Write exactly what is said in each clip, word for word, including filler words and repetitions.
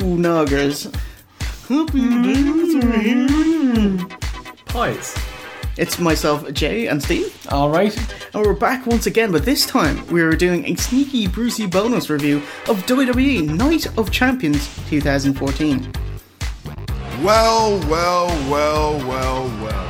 Noggers. Happy days are here. Pies. It's myself, Jay, and Steve. Alright. And we're back once again, but this time we're doing a sneaky Brucey bonus review of W W E Night of Champions twenty fourteen. Well, well, well, well, well.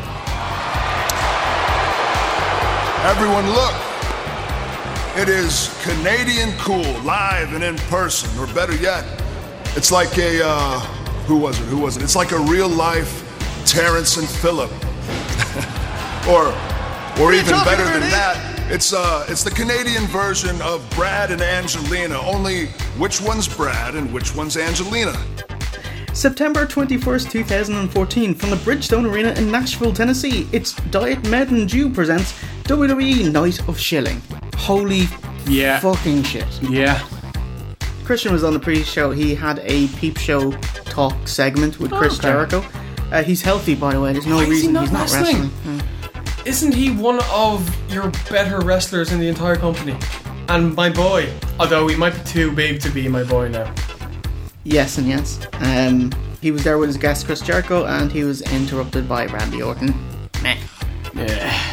Everyone look. It is Canadian Cool, live and in person, or better yet, it's like a, uh, who was it, who was it? It's like a real life Terrence and Phillip. or or even better than that, it's uh, it's the Canadian version of Brad and Angelina, only which one's Brad and which one's Angelina? September twenty-first, twenty fourteen, from the Bridgestone Arena in Nashville, Tennessee, it's Diet Mountain Dew presents W W E Night of Shilling. Holy yeah. fucking shit. Yeah. Christian was on the pre-show. He had a peep show talk segment with Chris okay. Jericho. Uh, he's healthy, by the way. There's no Why is reason he not he's not wrestling? wrestling. Hmm. Isn't he one of your better wrestlers in the entire company? And my boy. Although he might be too big to be my boy now. Yes and yes. Um, he was there with his guest Chris Jericho, and he was interrupted by Randy Orton. Meh. Yeah.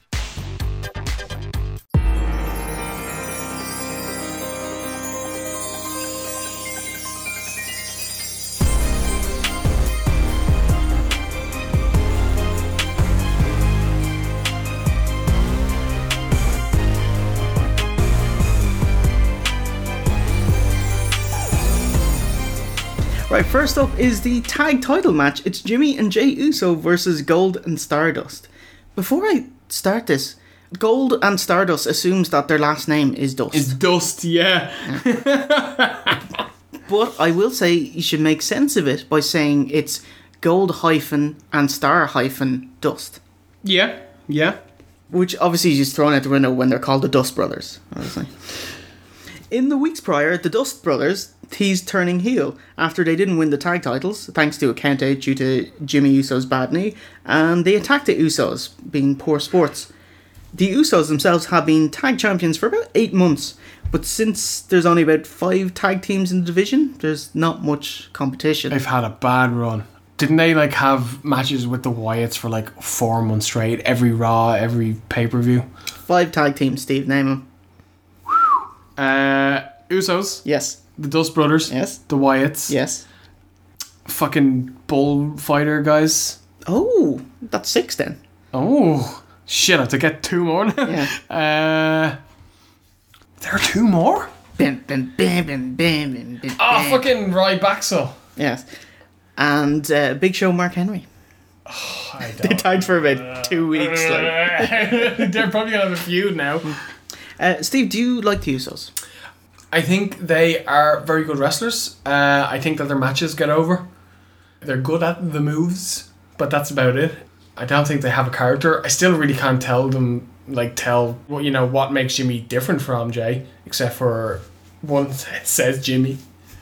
Right, first up is the tag title match. It's Jimmy and Jey Uso versus Gold and Stardust. Before I start this, Gold and Stardust assumes that their last name is Dust. It's Dust, yeah. yeah. But I will say you should make sense of it by saying it's Gold hyphen and Star hyphen Dust. Yeah, yeah. Which obviously is just thrown out the window when they're called the Dust Brothers, obviously. In the weeks prior, the Dust Brothers teased turning heel after they didn't win the tag titles, thanks to a count-out due to Jimmy Uso's bad knee, and they attacked the Usos, being poor sports. The Usos themselves have been tag champions for about eight months, but since there's only about five tag teams in the division, there's not much competition. They've had a bad run. Didn't they like have matches with the Wyatts for like four months straight, every Raw, every pay-per-view? Five tag teams, Steve, name them. Uh, Usos. Yes. The Dust Brothers. Yes. The Wyatts. Yes. Fucking bullfighter guys. Oh, that's six then. Oh, shit, I have to get two more now. Yeah. Uh, there are two more? Bim, bim, bim, bim, bim, bim, bim, Oh, fucking Ryback. Yes. And uh, Big Show Mark Henry. Oh, I don't. They tagged for about two weeks. Like. They're probably going to have a feud now. Uh, Steve, do you like the Usos? I think they are very good wrestlers. Uh, I think that their matches get over. They're good at the moves, but that's about it. I don't think they have a character. I still really can't tell them, like, tell what you know what makes Jimmy different from Jay, except for one that says Jimmy.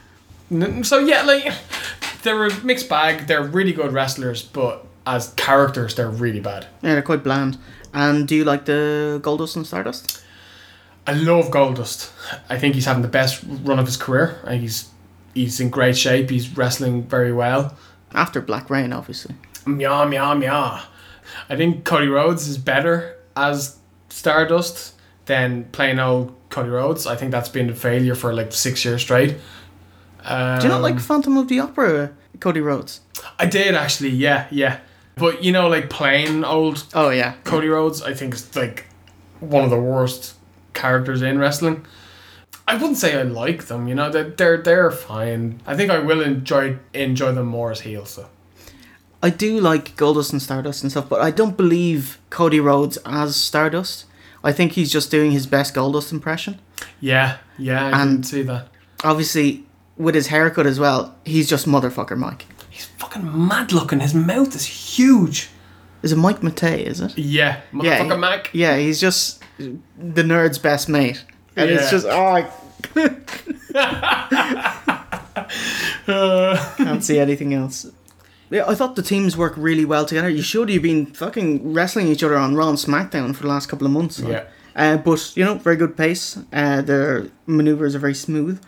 So yeah, like they're a mixed bag. They're really good wrestlers, but as characters, they're really bad. Yeah, they're quite bland. And do you like the Goldust and Stardust? I love Goldust. I think he's having the best run of his career. I think he's he's in great shape. He's wrestling very well. After Black Rain, obviously. Meow, meow, meow. I think Cody Rhodes is better as Stardust than plain old Cody Rhodes. I think that's been a failure for like six years straight. Um, do you not like Phantom of the Opera, Cody Rhodes? I did actually, yeah, yeah. But you know, like plain old Oh, yeah. Cody Rhodes, I think is like one of the worst characters in wrestling. I wouldn't say I like them, you know, they're they're, they're fine. I think I will enjoy enjoy them more as heels though. I do like Goldust and Stardust and stuff, but I don't believe Cody Rhodes as Stardust. I think he's just doing his best Goldust impression. Yeah, yeah, I And can see that. Obviously, with his haircut as well, he's just motherfucker Mike. He's fucking mad looking. His mouth is huge. Is it Mike Matei, is it? Yeah, Yeah, motherfucker he- Mac. Yeah, he's just the nerd's best mate. And Yeah. it's just, oh, I can't see anything else. Yeah, I thought the teams work really well together. You should have been fucking wrestling each other on Raw and SmackDown for the last couple of months. So. Yeah. Uh, but, you know, very good pace. Uh, their maneuvers are very smooth.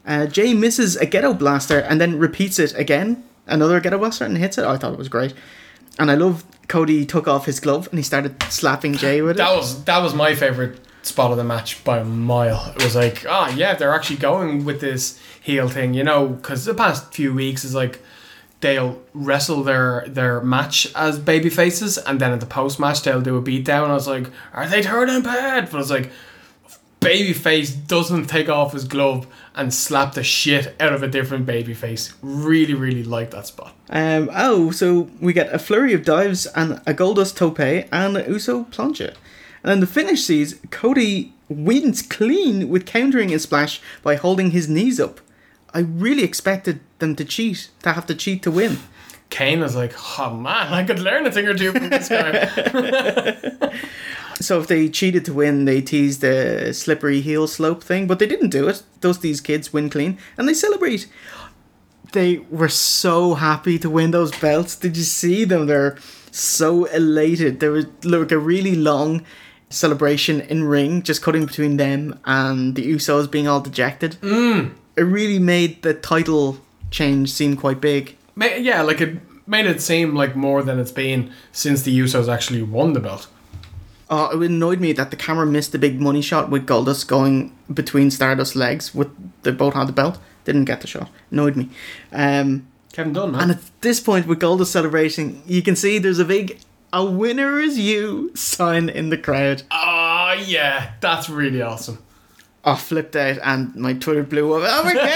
Uh, Jay misses a ghetto blaster and then repeats it again. Another ghetto blaster and hits it. I thought it was great. And I love Cody took off his glove and he started slapping Jay with it. That was that was my favourite spot of the match by a mile. It was like, ah, oh, yeah, they're actually going with this heel thing, you know, because the past few weeks is like they'll wrestle their their match as baby faces and then at the post match they'll do a beatdown. I was like, are they turning bad? But it's like, babyface doesn't take off his glove and slap the shit out of a different babyface. Really, really like that spot. Um, oh, so we get a flurry of dives and a Goldust tope and a Uso plancha. And then the finish sees Cody wins clean with countering a splash by holding his knees up. I really expected them to cheat, to have to cheat to win. Kane was like, oh man, I could learn a thing or two from this guy. So if they cheated to win, they teased the slippery heel slope thing, but they didn't do it. Dusty's kids win clean, and they celebrate. They were so happy to win those belts. Did you see them? They're so elated. There was like a really long celebration in ring, just cutting between them and the Usos being all dejected. Mm. It really made the title change seem quite big. Yeah, like it made it seem like more than it's been since the Usos actually won the belt. Oh, it annoyed me that the camera missed the big money shot with Goldust going between Stardust's legs. With they both had the belt, didn't get the shot. Annoyed me. Um, Kevin Dunn, man. And at this point, with Goldust celebrating, you can see there's a big "A winner is you" sign in the crowd. Ah, oh, yeah, that's really awesome. I flipped out and my Twitter blew up. Oh my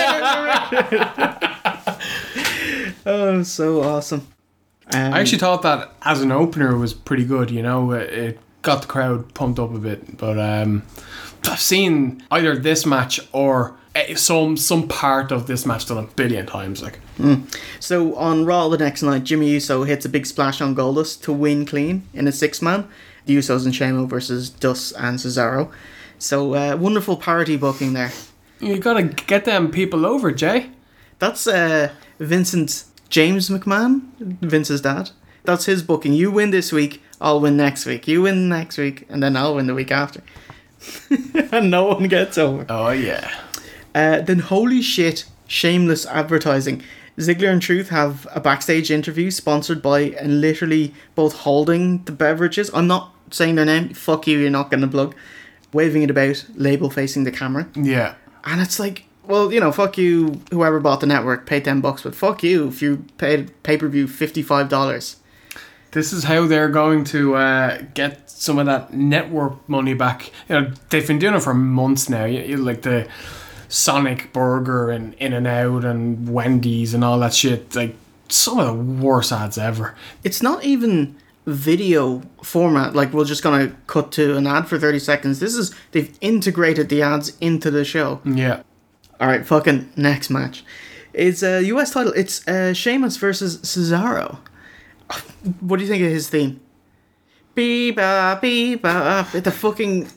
god! Oh, so awesome. Um, I actually thought that as an opener was pretty good, you know, it, it got the crowd pumped up a bit, but um, I've seen either this match or some some part of this match done a billion times. Like, mm. So on Raw the next night, Jimmy Uso hits a big splash on Goldust to win clean in a six-man. The Usos and Sheamus versus Dust and Cesaro. So uh, wonderful parody booking there. You gotta get them people over, Jay. That's uh, Vincent James McMahon, Vince's dad. That's his booking. You win this week, I'll win next week. You win next week, and then I'll win the week after. And no one gets over. Oh, yeah. Uh, then holy shit, shameless advertising. Ziggler and Truth have a backstage interview sponsored by and literally both holding the beverages. I'm not saying their name. Fuck you, you're not getting a plug. Waving it about, label facing the camera. Yeah. And it's like, well, you know, fuck you, whoever bought the network, paid ten bucks, but fuck you if you paid pay-per-view fifty-five dollars. This is how they're going to uh, get some of that network money back. You know, they've been doing it for months now. You, you, like the Sonic Burger and In-N-Out and Wendy's and all that shit. Like, some of the worst ads ever. It's not even video format, like we're just gonna cut to an ad for thirty seconds. This is, they've integrated the ads into the show. Yeah. Alright, fucking next match. It's a U S title. It's uh, Sheamus versus Cesaro. What do you think of his theme? Bee-ba, bee-ba. It's a fucking...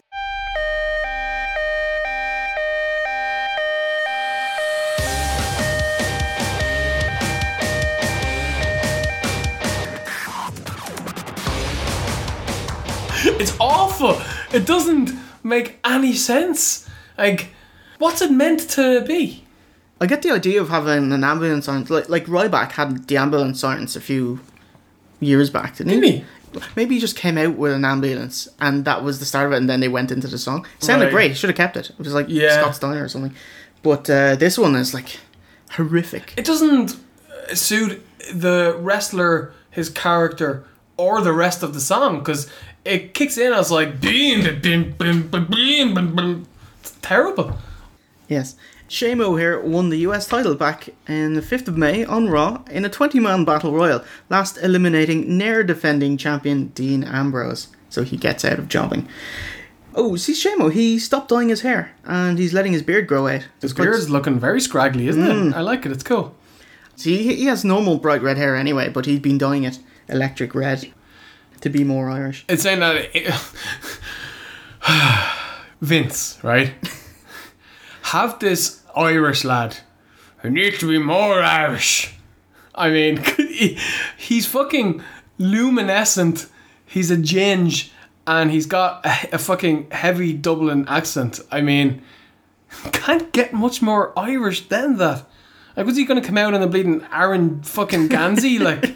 It's awful. It doesn't make any sense. Like, what's it meant to be? I get the idea of having an ambulance siren. Like, like Ryback had the ambulance sirens a few years back, didn't he? Didn't he? Maybe he just came out with an ambulance and that was the start of it, and then they went into the song. It sounded Right. great. Should have kept it. It was like Yeah. Scott Steiner or something. But uh, this one is like horrific. It doesn't suit the wrestler, his character, or the rest of the song, because it kicks in as like beam, beam, beam, beam, beam, beam, beam. It's terrible. Yes. Shamo here won the U S title back in the fifth of May on Raw in a twenty-man battle royal, last eliminating ne'er-defending champion Dean Ambrose. So he gets out of jobbing. Oh, see Shamo, he stopped dyeing his hair and he's letting his beard grow out. His It's quite- beard's looking very scraggly, isn't it? I like it. It's cool. See, he he has normal bright red hair anyway, but he's been dyeing it electric red to be more Irish. It's saying that it, Vince, right? Have this Irish lad who needs to be more Irish. I mean, he, he's fucking luminescent. He's a ginge, and he's got a, a fucking heavy Dublin accent. I mean, Can't get much more Irish than that. Like, was he going to come out in a bleeding Aaron fucking Gansey? Like,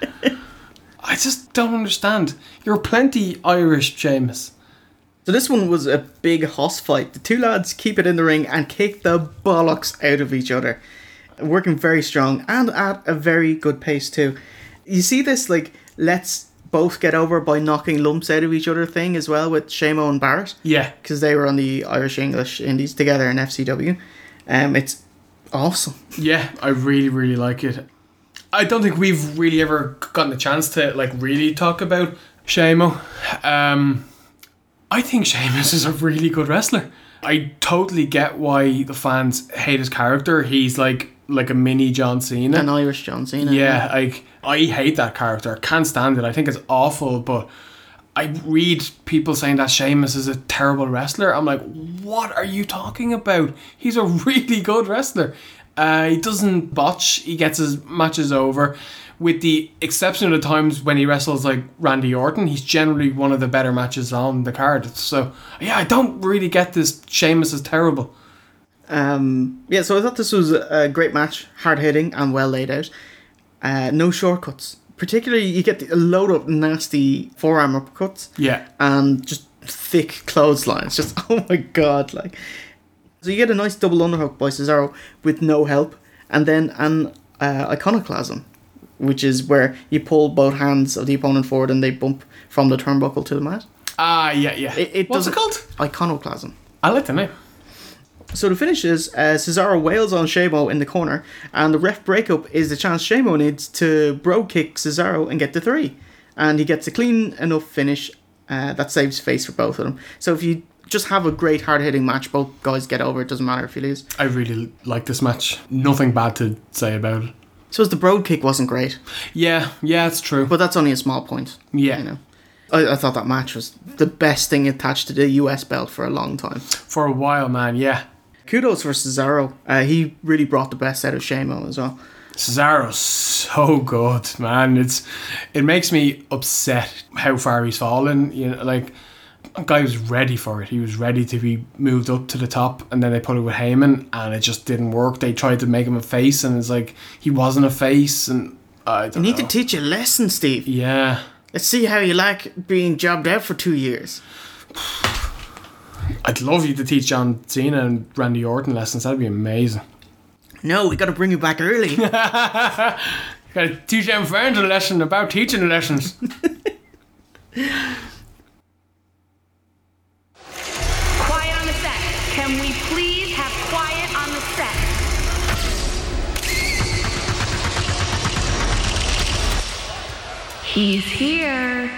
I just don't understand. You're plenty Irish, Seamus. So this one was a big hoss fight. The two lads keep it in the ring and kick the bollocks out of each other. Working very strong and at a very good pace too. You see this, like, let's both get over by knocking lumps out of each other thing as well with Shamo and Barrett. Yeah. Because they were on the Irish-English Indies together in F C W. Um, it's awesome. Yeah, I really, really like it. I don't think we've really ever gotten the chance to, like, really talk about Shamo. Um... I think Sheamus is a really good wrestler. I totally get why the fans hate his character. He's like like a mini John Cena. An Irish John Cena. Yeah, like, I hate that character. Can't stand it. I think it's awful, but I read people saying that Sheamus is a terrible wrestler. I'm like, what are you talking about? He's a really good wrestler. Uh, he doesn't botch. He gets his matches over. With the exception of the times when he wrestles like Randy Orton, he's generally one of the better matches on the card. So, yeah, I don't really get this. Sheamus is terrible. Um, yeah, so I thought this was a great match. Hard-hitting and well laid out. Uh, no shortcuts. Particularly, you get a load of nasty forearm uppercuts. Yeah. And just thick clotheslines. Just, oh my god, like... So you get a nice double underhook by Cesaro with no help. And then an uh, iconoclasm, which is where you pull both hands of the opponent forward and they bump from the turnbuckle to the mat. Ah, yeah, yeah. It, it What's does it called? Iconoclasm. I like the name. So the finish is uh, Cesaro wails on Shamo in the corner, and the ref breakup is the chance Shamo needs to bro kick Cesaro and get the three. And he gets a clean enough finish uh, that saves face for both of them. So if you just have a great hard-hitting match, both guys get over, it doesn't matter if you lose. I really like this match. Nothing bad to say about it. So the broad kick wasn't great. Yeah, yeah, it's true. But that's only a small point. Yeah. You know. I, I thought that match was the best thing attached to the U S belt for a long time. For a while, man, yeah. Kudos for Cesaro. Uh, he really brought the best out of Shamo as well. Cesaro's so good, man. It's it makes me upset how far he's fallen. You know, like, the guy was ready for it. He was ready to be moved up to the top, and then they put it with Heyman, and it just didn't work. They tried to make him a face, and it's like he wasn't a face. And I don't You need know. to teach a lesson, Steve. Yeah. Let's see how you like being jobbed out for two years. I'd love you to teach John Cena and Randy Orton lessons. That'd be amazing. No, we got to bring you back early. Gotta teach them friends a lesson about teaching the lessons. Quiet on the set. Can we please have quiet on the set? He's here.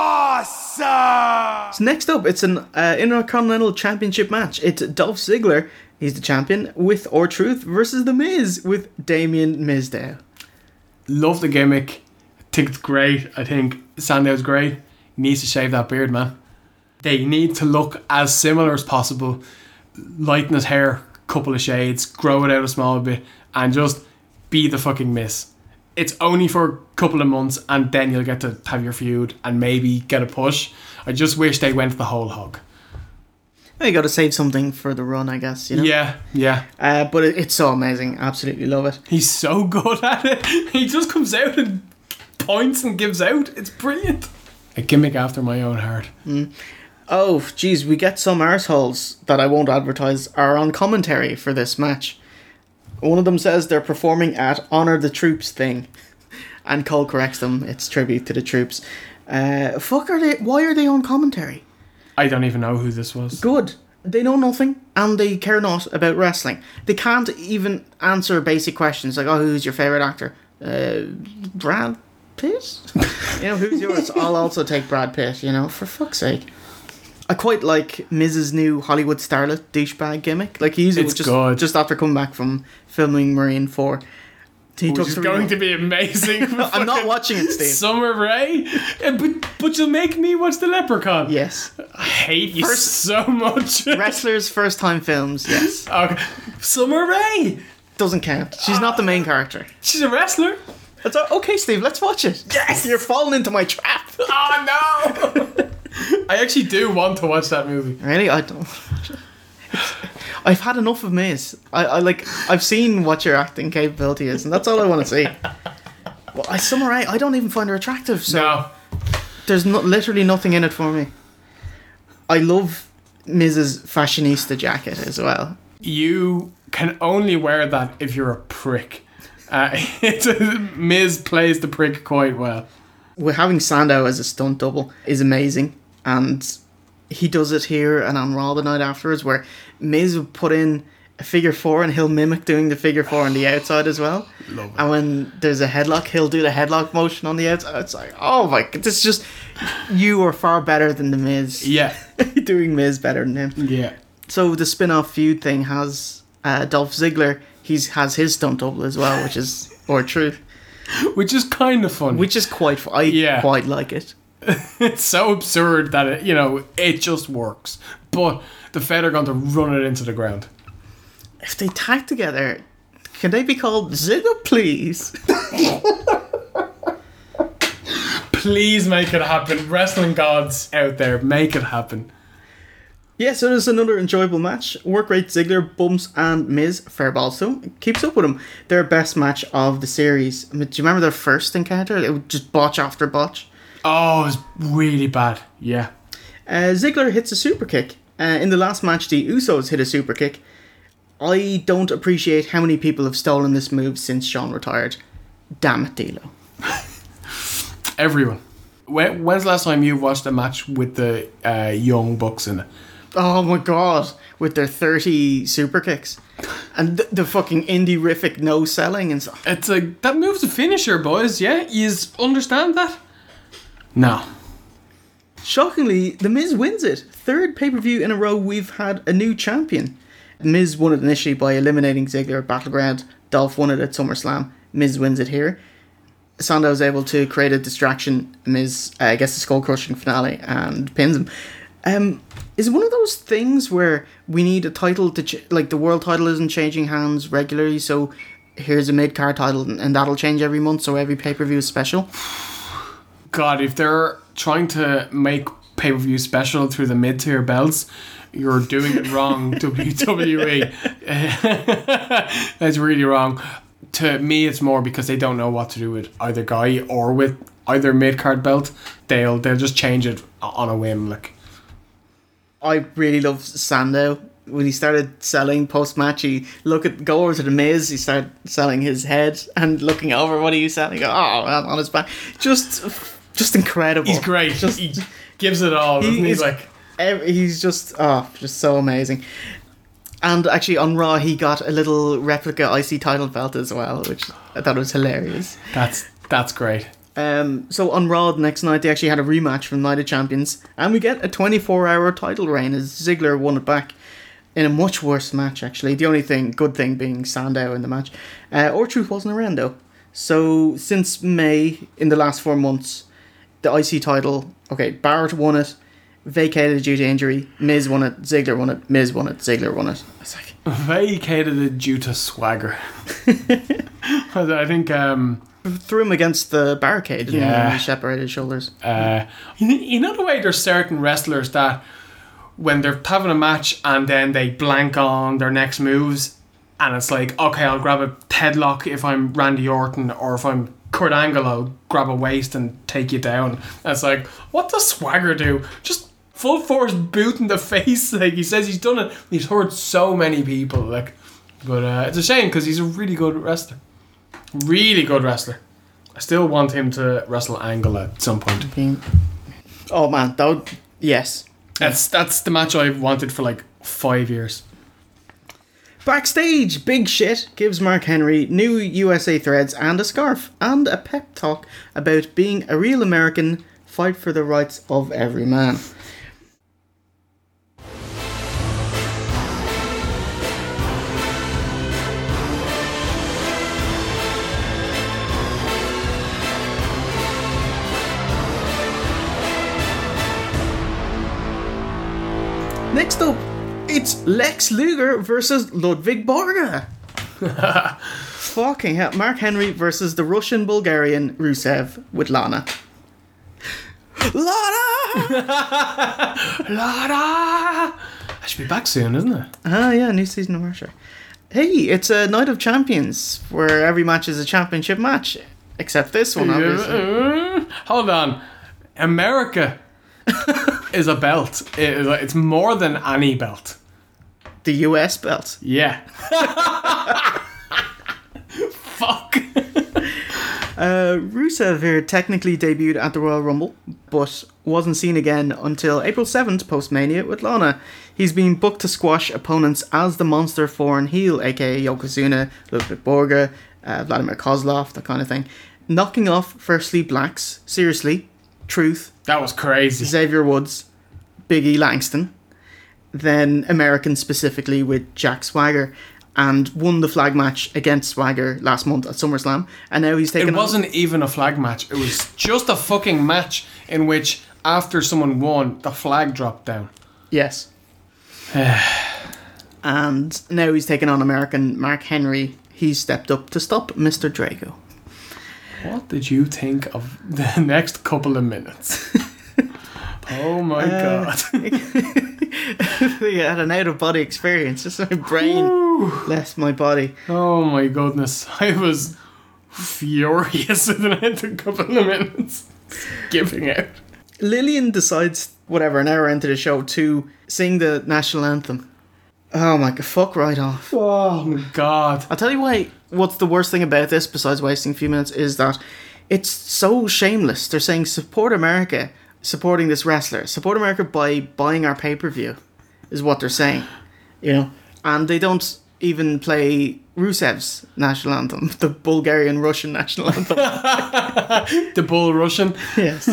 So next up, it's an uh, Intercontinental Championship match. It's Dolph Ziggler, he's the champion, with R-Truth versus The Miz with Damien Mizdow. Love the gimmick. I think it's great. I think Sandow's great. He needs to shave that beard, man. They need to look as similar as possible. Lighten his hair, couple of shades, grow it out a small bit, and just be the fucking Miz. It's only for a couple of months, and then you'll get to have your feud and maybe get a push. I just wish they went the whole hog. Well, you got to save something for the run, I guess. You know? Yeah, yeah. Uh, but it, it's so amazing. Absolutely love it. He's so good at it. He just comes out and points and gives out. It's brilliant. A gimmick after my own heart. Mm. Oh, geez, we get some arseholes that I won't advertise are on commentary for this match. One of them says they're performing at Honor the Troops thing. And Cole corrects them. It's tribute to the troops. Uh, fuck are they? Why are they on commentary? I don't even know who this was. Good. They know nothing and they care not about wrestling. They can't even answer basic questions like, oh, who's your favourite actor? Uh, Brad Pitt? You know, who's yours? I'll also take Brad Pitt, you know, for fuck's sake. I quite like Miz's new Hollywood starlet douchebag gimmick. Like, he's It's just, good. just after coming back from filming Marine four. He Which is three going months- to be amazing. I'm not watching it, Steve. Summer Rae? Yeah, but, but you'll make me watch The Leprechaun. Yes. I hate you First- so much. Wrestlers' first time films, yes. Okay. Summer Rae. Doesn't count. She's not the main character. She's a wrestler. That's all, okay, Steve, let's watch it. Yes! You're falling into my trap. Oh no! I actually do want to watch that movie. Really? I don't. I've had enough of Miz. I, I like. I've seen what your acting capability is, and that's all I want to see. Well, I Summer Rae, I don't even find her attractive. So No. there's no, literally nothing in it for me. I love Miz's fashionista jacket as well. You can only wear that if you're a prick. Uh, it's a, Miz plays the prick quite well. Well, having Sandow as a stunt double is amazing, and he does it here and on Raw the night afterwards, where Miz will put in a figure four and he'll mimic doing the figure four on the outside as well. Love it. And when there's a headlock, he'll do the headlock motion on the outside. It's like, oh my god, this is just, you are far better than the Miz. Yeah. Doing Miz better than him. Yeah. So the spin-off feud thing has uh, Dolph Ziggler. He's has his stunt double as well, which is R-Truth, Which is kind of funny. which is quite. fu- I Yeah. quite like it. It's so absurd that it, you know, it just works. But the Fed are going to run it into the ground. If they tag together, can they be called Ziggler, please? Please make it happen. Wrestling gods out there, make it happen. Yeah, so there's another enjoyable match. Work rate Ziggler, bumps, and Miz, fair balls to him, keeps up with him. Their best match of the series. I mean, do you remember their first encounter? It would just botch after botch. Oh, it was really bad. Yeah. Uh, Ziggler hits a super kick. Uh, in the last match, the Usos hit a super kick. I don't appreciate how many people have stolen this move since Shawn retired. Damn it, D'Lo. Everyone. When, when's the last time you watched a match with the uh, Young Bucks in it? Oh my god, with their thirty super kicks. And the, the fucking indie-rific no-selling and stuff. It's like, that move's a finisher, boys, yeah? You understand that? No. Shockingly, The Miz wins it. Third pay-per-view in a row we've had a new champion. Miz won it initially by eliminating Ziggler at Battleground. Dolph won it at SummerSlam. Miz wins it here. Sandow is able to create a distraction. Miz uh, gets the skull-crushing finale and pins him. Um, is it one of those things where we need a title to... Ch- like, the world title isn't changing hands regularly, so here's a mid-card title and, and that'll change every month, so every pay-per-view is special? God, if they're trying to make pay-per-view special through the mid-tier belts, you're doing it wrong, W W E. That's really wrong. To me, it's more because they don't know what to do with either guy or with either mid-card belt. They'll they'll just change it on a whim. Like, I really love Sandow. When he started selling post-match, he look at go over to the Miz, he started selling his head and looking over what he was selling. Go, oh, well, on his back. Just just incredible. he's great. Just, he gives it all. Doesn't he? He's is- like, Every, he's just, oh, just so amazing. And actually on Raw, he got a little replica I C title belt as well, which I thought was hilarious. that's that's great. Um, so on Raw the next night, they actually had a rematch from Night of Champions, and we get a twenty-four hour title reign as Ziggler won it back in a much worse match, actually. The only thing, good thing being Sandow in the match. Uh, R-Truth wasn't around, though. So since May, in the last four months, the I C title, okay, Barrett won it, vacated due to injury, Miz won it, Ziggler won it, Miz won it, Ziggler won it. It's like, Vacated it due to swagger. I think um, threw him against the barricade Yeah. and he separated his shoulders. uh, you, you know the way there's certain wrestlers that when they're having a match and then they blank on their next moves and it's like, okay, I'll grab a headlock if I'm Randy Orton, or if I'm Kurt Angle, I'll grab a waist and take you down. And it's like, what does Swagger do? Just full force boot in the face. Like, he says he's done it. He's hurt so many people. Like, but uh, it's a shame because he's a really good wrestler. Really good wrestler. I still want him to wrestle Angle at some point. Being- Oh man, that would, yes. That's that's the match I've wanted for like five years. Backstage, Big Shit gives Mark Henry new U S A threads and a scarf and a pep talk about being a real American, fight for the rights of every man. Next up, it's Lex Luger versus Ludwig Borga. Fucking hell. Mark Henry versus the Russian Bulgarian Rusev with Lana. Lana! Lana! I should be back soon, isn't it? Ah, yeah, new season of Archer. Hey, it's a Night of Champions where every match is a championship match, except this one, obviously. Uh, hold on. America is a belt. It is, it's more than any belt. The U S belt. Yeah. Fuck. Uh, Rusev here technically debuted at the Royal Rumble, but wasn't seen again until April seventh post-Mania with Lana. He's been booked to squash opponents as the monster foreign heel, aka Yokozuna, Ludwig Borga, uh, Vladimir Kozlov, that kind of thing. Knocking off firstly Blacks, seriously, Truth, That was crazy. Xavier Woods, Big E Langston, then Americans specifically with Jack Swagger, and won the flag match against Swagger last month at SummerSlam, and now he's taken. It wasn't on- even a flag match. It was just a fucking match in which, after someone won, the flag dropped down. Yes. And now he's taken on American Mark Henry. He's stepped up to stop Mister Drago. What did you think of the next couple of minutes? Oh my Uh, god. We had an out-of-body experience. Just my brain left my body. Oh my goodness. I was furious in the couple of minutes. Giving out. Lillian decides, whatever, an hour into the show, to sing the national anthem. Oh my god, fuck right off. Oh my god. I'll tell you why, what's the worst thing about this, besides wasting a few minutes, is that it's so shameless. They're saying, support America, supporting this wrestler. Support America by buying our pay-per-view, is what they're saying. You know? And they don't even play Rusev's national anthem, the Bulgarian-Russian national anthem. The Bull Russian. Yes.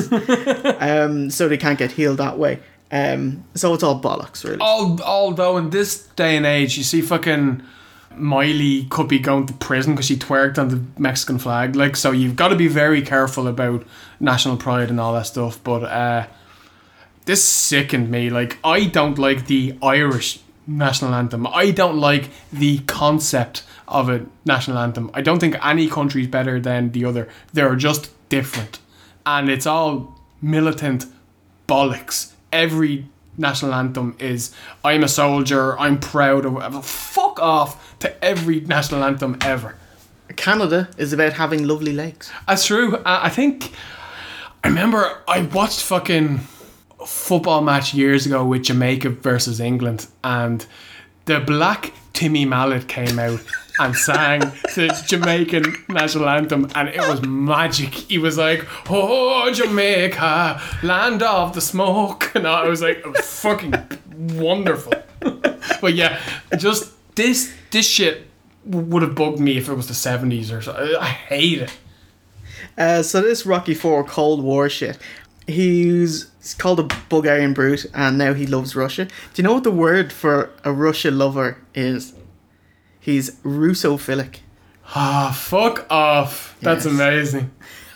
um, so they can't get healed that way. Um, so it's all bollocks, really. Al- Although in this day and age, you see fucking Miley could be going to prison because she twerked on the Mexican flag. Like, so you've got to be very careful about national pride and all that stuff. But uh, this sickened me. Like, I don't like the Irish national anthem. I don't like the concept of a national anthem. I don't think any country is better than the other. They're just different. And it's all militant bollocks. Every national anthem is, I'm a soldier, I'm proud, or whatever. Fuck off to every national anthem ever. Canada is about having lovely legs. That's true. I I think, I remember I watched fucking a football match years ago with Jamaica versus England, and the black Timmy Mallet came out and sang the Jamaican national anthem, and it was magic. He was like, oh, Jamaica, land of the smoke. And I was like, it was fucking wonderful. But yeah, just this this shit would have bugged me if it was the seventies or so. I hate it. Uh, so this Rocky four Cold War shit. He's, he's called a Bulgarian brute, and now he loves Russia. Do you know what the word for a Russia lover is? He's Russophilic. Ah, fuck off. That's Yes. amazing.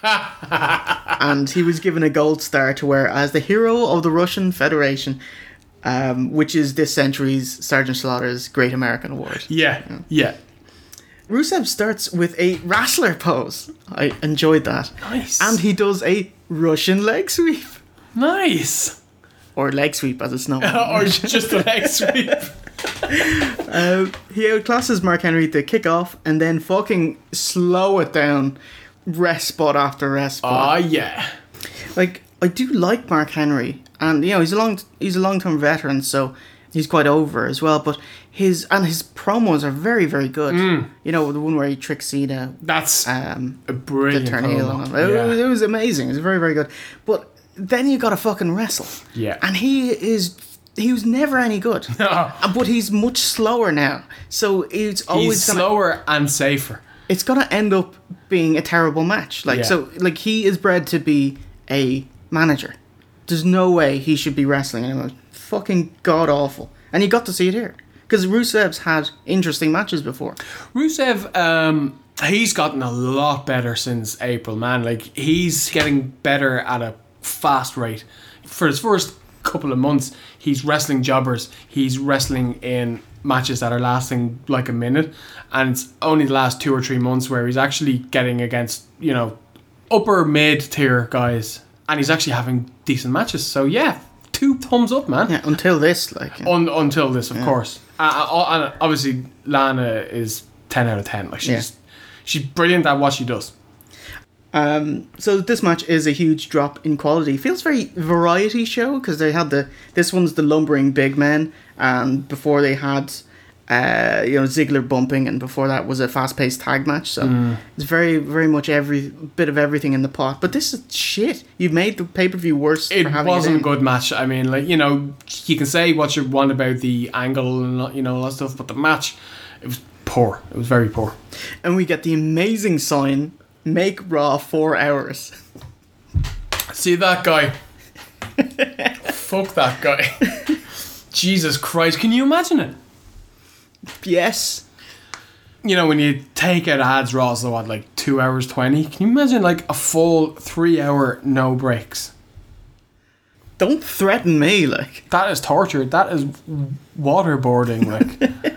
And he was given a gold star to wear as the hero of the Russian Federation, um, which is this century's Sergeant Slaughter's Great American Award. Yeah, yeah. Rusev starts with a wrestler pose. I enjoyed that. Nice. And he does a Russian leg sweep. Nice. Or leg sweep, as it's known. Or just a leg sweep. Uh, he outclasses Mark Henry to kick off and then fucking slow it down, rest spot after rest spot. Ah, yeah. Like, I do like Mark Henry, and you know he's a long he's a long term veteran, so he's quite over as well. But his and his promos are very very good. Mm. You know, the one where he tricks Cena, That's um, a the brilliant turn heel promo. on him. It, Yeah. was- it was amazing. It was very very good. But then you got to fucking wrestle. Yeah. And he is. He was never any good. Uh, But he's much slower now. So it's always He's gonna, slower and safer. it's gonna end up being a terrible match. Like Yeah. so like he is bred to be a manager. There's no way he should be wrestling anymore. Fucking god awful. And you got to see it here. Because Rusev's had interesting matches before. Rusev, um, he's gotten a lot better since April, man. Like, he's getting better at a fast rate. For his first couple of months, he's wrestling jobbers. He's wrestling in matches that are lasting like a minute. And it's only the last two or three months where he's actually getting against, you know, upper mid-tier guys. And he's actually having decent matches. So, yeah, two thumbs up, man. Yeah, until this, like. Yeah. Un- until this, of Yeah. course. Uh, uh, and obviously, Lana is ten out of ten. Like she's Yeah. she's brilliant at what she does. Um, so this match is a huge drop in quality. Feels very variety show because they had the this one's the lumbering big men, and before they had uh, you know Ziggler bumping, and before that was a fast paced tag match. So Mm. it's very very much every bit of everything in the pot. But this is shit. You've made the pay per view worse. It for having wasn't it a in. good match. I mean, like, you know, you can say what you want about the angle and, you know, all that stuff, but the match, it was poor. It was very poor. And we get the amazing sign: make Raw four hours. See that guy? Fuck that guy. Jesus Christ. Can you imagine it? Yes. You know, when you take out ads, Raw is what, like two hours twenty? Can you imagine like a full three hour no breaks? Don't threaten me, like. That is torture. That is waterboarding, like.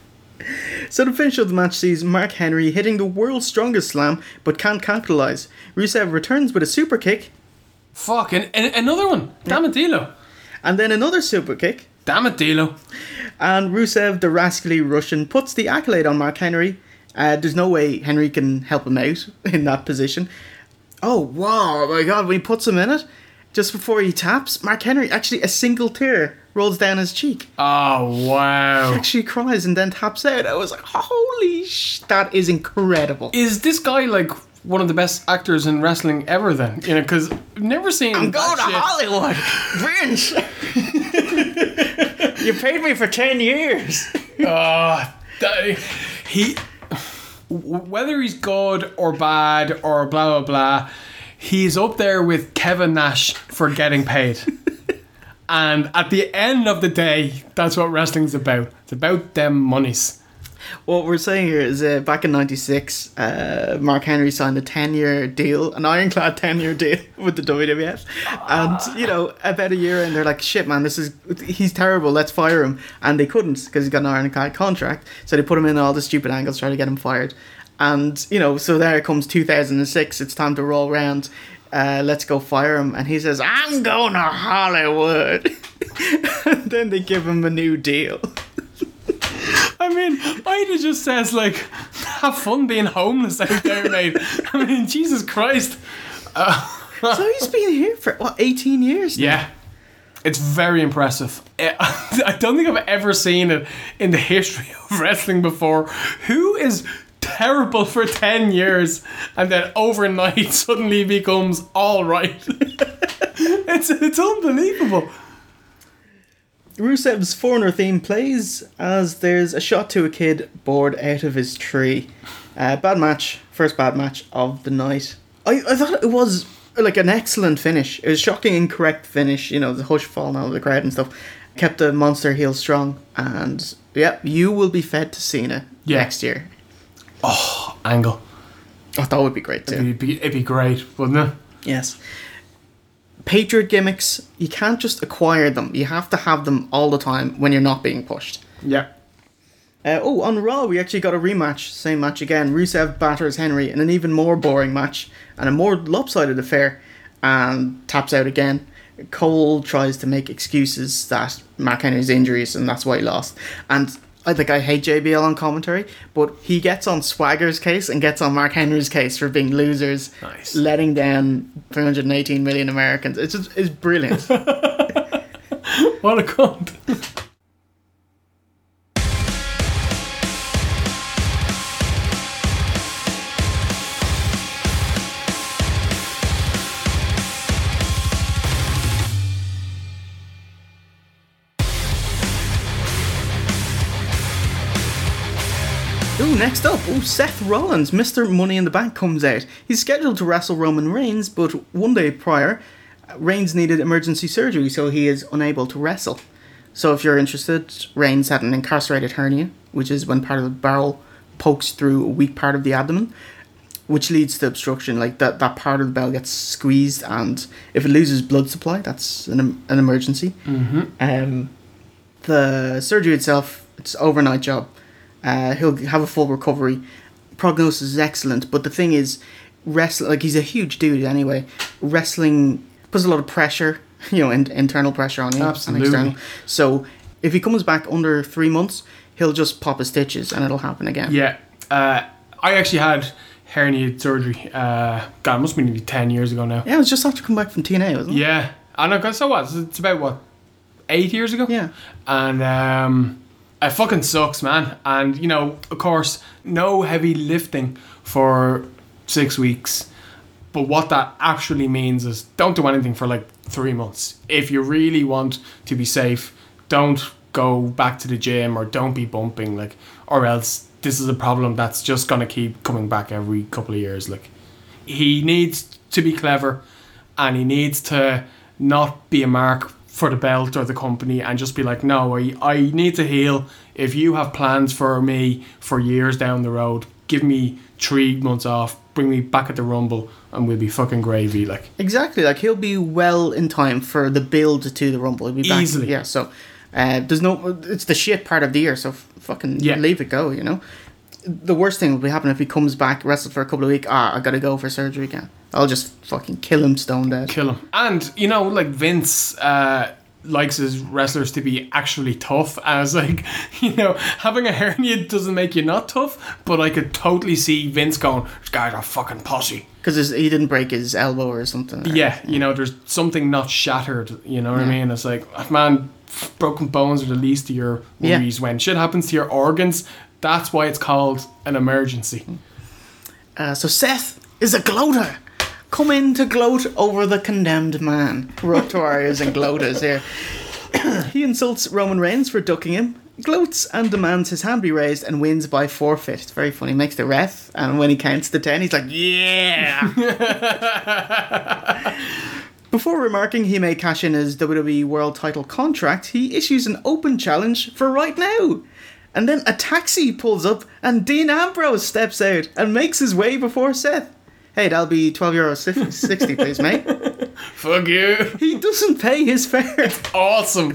So the finish of the match sees Mark Henry hitting the world's strongest slam, but can't capitalize. Rusev returns with a super kick, Fuck, and, and another one. Damn it, D'Lo. and then another super kick. Damn it, D'Lo. And Rusev, the rascally Russian, puts the accolade on Mark Henry. Uh, there's no way Henry can help him out in that position. Oh, wow, my God, when he puts him in it, just before he taps, Mark Henry, actually a single tear rolls down his cheek. Oh, wow. Actually cries and then taps out. I was like, holy sh... That is incredible. Is this guy like one of the best actors in wrestling ever then? You know, because I've never seen I'm that going to shit. Hollywood. Vince. You paid me for ten years. Uh, that- he, whether he's good or bad or blah blah blah, he's up there with Kevin Nash for getting paid. And at the end of the day, that's what wrestling's about. It's about them monies. What we're saying here is uh, back in ninety-six, uh, Mark Henry signed a ten-year deal, an ironclad ten-year deal with the W W F. And, you know, about a year in, they're like, shit, man, this is, he's terrible, let's fire him. And they couldn't because he's got an ironclad contract. So they put him in all the stupid angles, trying to get him fired. And, you know, so there comes two thousand six, it's time to roll around. Uh, let's go fire him. And he says, I'm going to Hollywood. And then they give him a new deal. I mean, Ida just says, like, have fun being homeless out there, mate. I mean, Jesus Christ. So he's been here for, what, eighteen years now? Yeah. It's very impressive. I don't think I've ever seen it in the history of wrestling before. Who is terrible for ten years and then overnight suddenly becomes all right? it's, it's unbelievable. Rusev's foreigner theme plays as there's a shot to a kid bored out of his tree. Uh, bad match. First bad match of the night. I, I thought it was like an excellent finish. It was a shocking incorrect finish. You know, the hush falling out of the crowd and stuff. Kept the monster heel strong. And, yeah, you will be fed to Cena Yeah. next year. Oh, Angle. I thought it would be great too. It'd be, it'd be great, wouldn't it? Yes. Patriot gimmicks, you can't just acquire them. You have to have them all the time when you're not being pushed. Yeah. Uh, oh, on Raw, we actually got a rematch. Same match again. Rusev batters Henry in an even more boring match and a more lopsided affair and taps out again. Cole tries to make excuses that Mark Henry's injuries and that's why he lost. And I think I hate J B L on commentary, but he gets on Swagger's case and gets on Mark Henry's case for being losers, Nice. letting down three hundred eighteen million Americans. It's just, it's brilliant. What a cunt. Ooh, next up, ooh, Seth Rollins, Mister Money in the Bank, comes out. He's scheduled to wrestle Roman Reigns, but one day prior, Reigns needed emergency surgery, so he is unable to wrestle. So if you're interested, Reigns had an incarcerated hernia, which is when part of the barrel pokes through a weak part of the abdomen, which leads to obstruction. Like that, that part of the bell gets squeezed, and if it loses blood supply, that's an, an emergency. Mm-hmm. Um, the surgery itself, it's an overnight job. Uh, he'll have a full recovery. Prognosis is excellent, but the thing is, wrestling, like he's a huge dude anyway. Wrestling puts a lot of pressure you know, in, internal pressure on you. Absolutely. And external. So if he comes back under three months, he'll just pop his stitches and it'll happen again. Yeah. Uh, I actually had hernia surgery. Uh, God, it must be nearly ten years ago now. Yeah, it was just after coming back from T N A, wasn't it? Yeah. And I so what? It's about, what, eight years ago? Yeah. And um, it fucking sucks, man. And, you know, of course, no heavy lifting for six weeks. But what that actually means is don't do anything for like three months. If you really want to be safe, don't go back to the gym or don't be bumping, like, or else this is a problem that's just going to keep coming back every couple of years. Like, he needs to be clever and he needs to not be a mark for the belt or the company and just be like, no, I, I need to heal. If you have plans for me for years down the road, give me three months off, bring me back at the Rumble and we'll be fucking gravy. Like, exactly, like he'll be well in time for the build to the Rumble. He'll be back. Easily. Yeah, so uh, there's no, it's the shit part of the year, so f- fucking Yeah. leave it go, you know. The worst thing will be happen if he comes back, wrestles for a couple of weeks, ah, I gotta go for surgery again. I'll just fucking kill him stone dead. kill him. And, you know, like Vince uh, likes his wrestlers to be actually tough. As like, you know, having a hernia doesn't make you not tough, but I could totally see Vince going, this guy's a fucking pussy. Because he didn't break his elbow or something. Or, Yeah, you know, there's something not shattered, you know what I mean? It's like, man, broken bones are the least of your Yeah. worries. When shit happens to your organs, that's why it's called an emergency. Uh, so Seth is a gloater. Come in to gloat over the condemned man. We're up to our ears and gloaters here. He insults Roman Reigns for ducking him, gloats and demands his hand be raised and wins by forfeit. It's very funny. He makes the ref, and when he counts to ten, he's like, yeah! Before remarking he may cash in his W W E World title contract, he issues an open challenge for right now. And then a taxi pulls up and Dean Ambrose steps out and makes his way before Seth. Hey, that'll be twelve euros sixty, please, mate. Fuck you. He doesn't pay his fare. Awesome.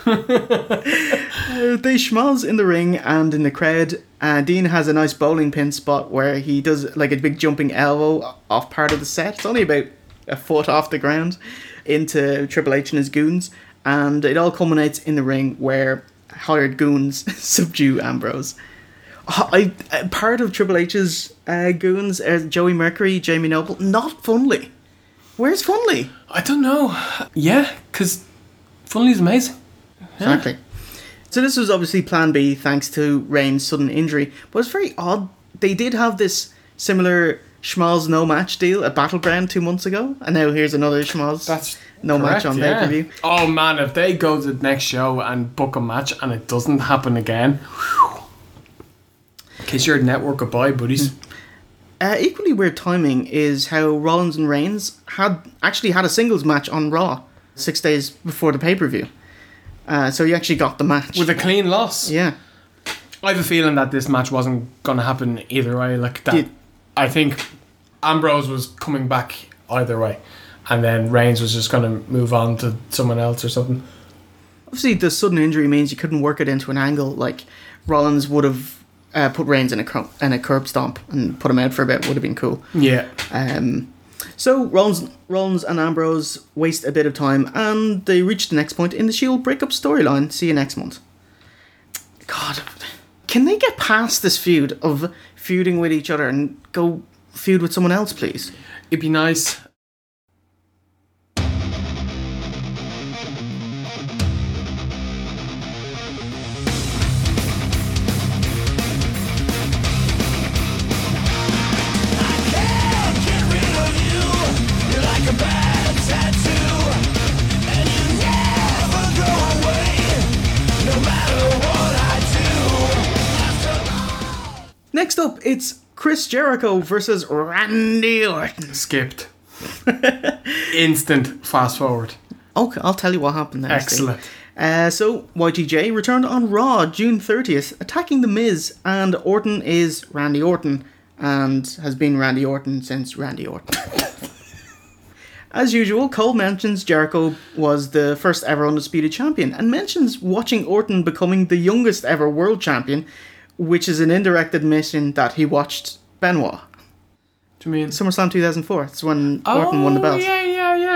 Uh, they schmoz in the ring and in the crowd. Uh, Dean has a nice bowling pin spot where he does like a big jumping elbow off part of the set. It's only about a foot off the ground into Triple H and his goons. And it all culminates in the ring where hired goons subdue Ambrose. I, I part of Triple H's uh, goons are Joey Mercury, Jamie Noble, not Funley. Where's Funley? I don't know. Yeah, because Funley's amazing. Exactly. So this was obviously Plan B, thanks to Reigns' sudden injury. But it's very odd. They did have this similar schmalz no match deal at Battleground two months ago, and now here's another schmalz That's no correct, match on yeah. pay-per-view. Oh man, if they go to the next show and book a match and it doesn't happen again, whew, kiss your network goodbye, buddies. Uh, equally weird timing is how Rollins and Reigns had actually had a singles match on Raw six days before the pay-per-view. Uh, so he actually got the match. With a clean loss. yeah. I have a feeling that this match wasn't going to happen either way. Like that, Did- I think Ambrose was coming back either way, and then Reigns was just going to move on to someone else or something. Obviously, the sudden injury means you couldn't work it into an angle. Like Rollins would have uh, put Reigns in a cur- in a curb stomp and put him out for a bit. Would have been cool. Yeah. Um, so Rollins, Rollins and Ambrose waste a bit of time, and they reach the next point in the Shield breakup storyline. See you next month. God, can they get past this feud of feuding with each other and go feud with someone else, please? It'd be nice. Next up, it's Chris Jericho versus Randy Orton. Skipped. Instant fast forward. Okay, I'll tell you what happened there. Excellent. Steve. Uh, so, Y T J returned on Raw June thirtieth, attacking The Miz, and Orton is Randy Orton, and has been Randy Orton since Randy Orton. As usual, Cole mentions Jericho was the first ever undisputed champion, and mentions watching Orton becoming the youngest ever world champion, which is an indirect admission that he watched Benoit. Do you mean? SummerSlam two thousand four, it's when Orton won the belt. Yeah, yeah, yeah.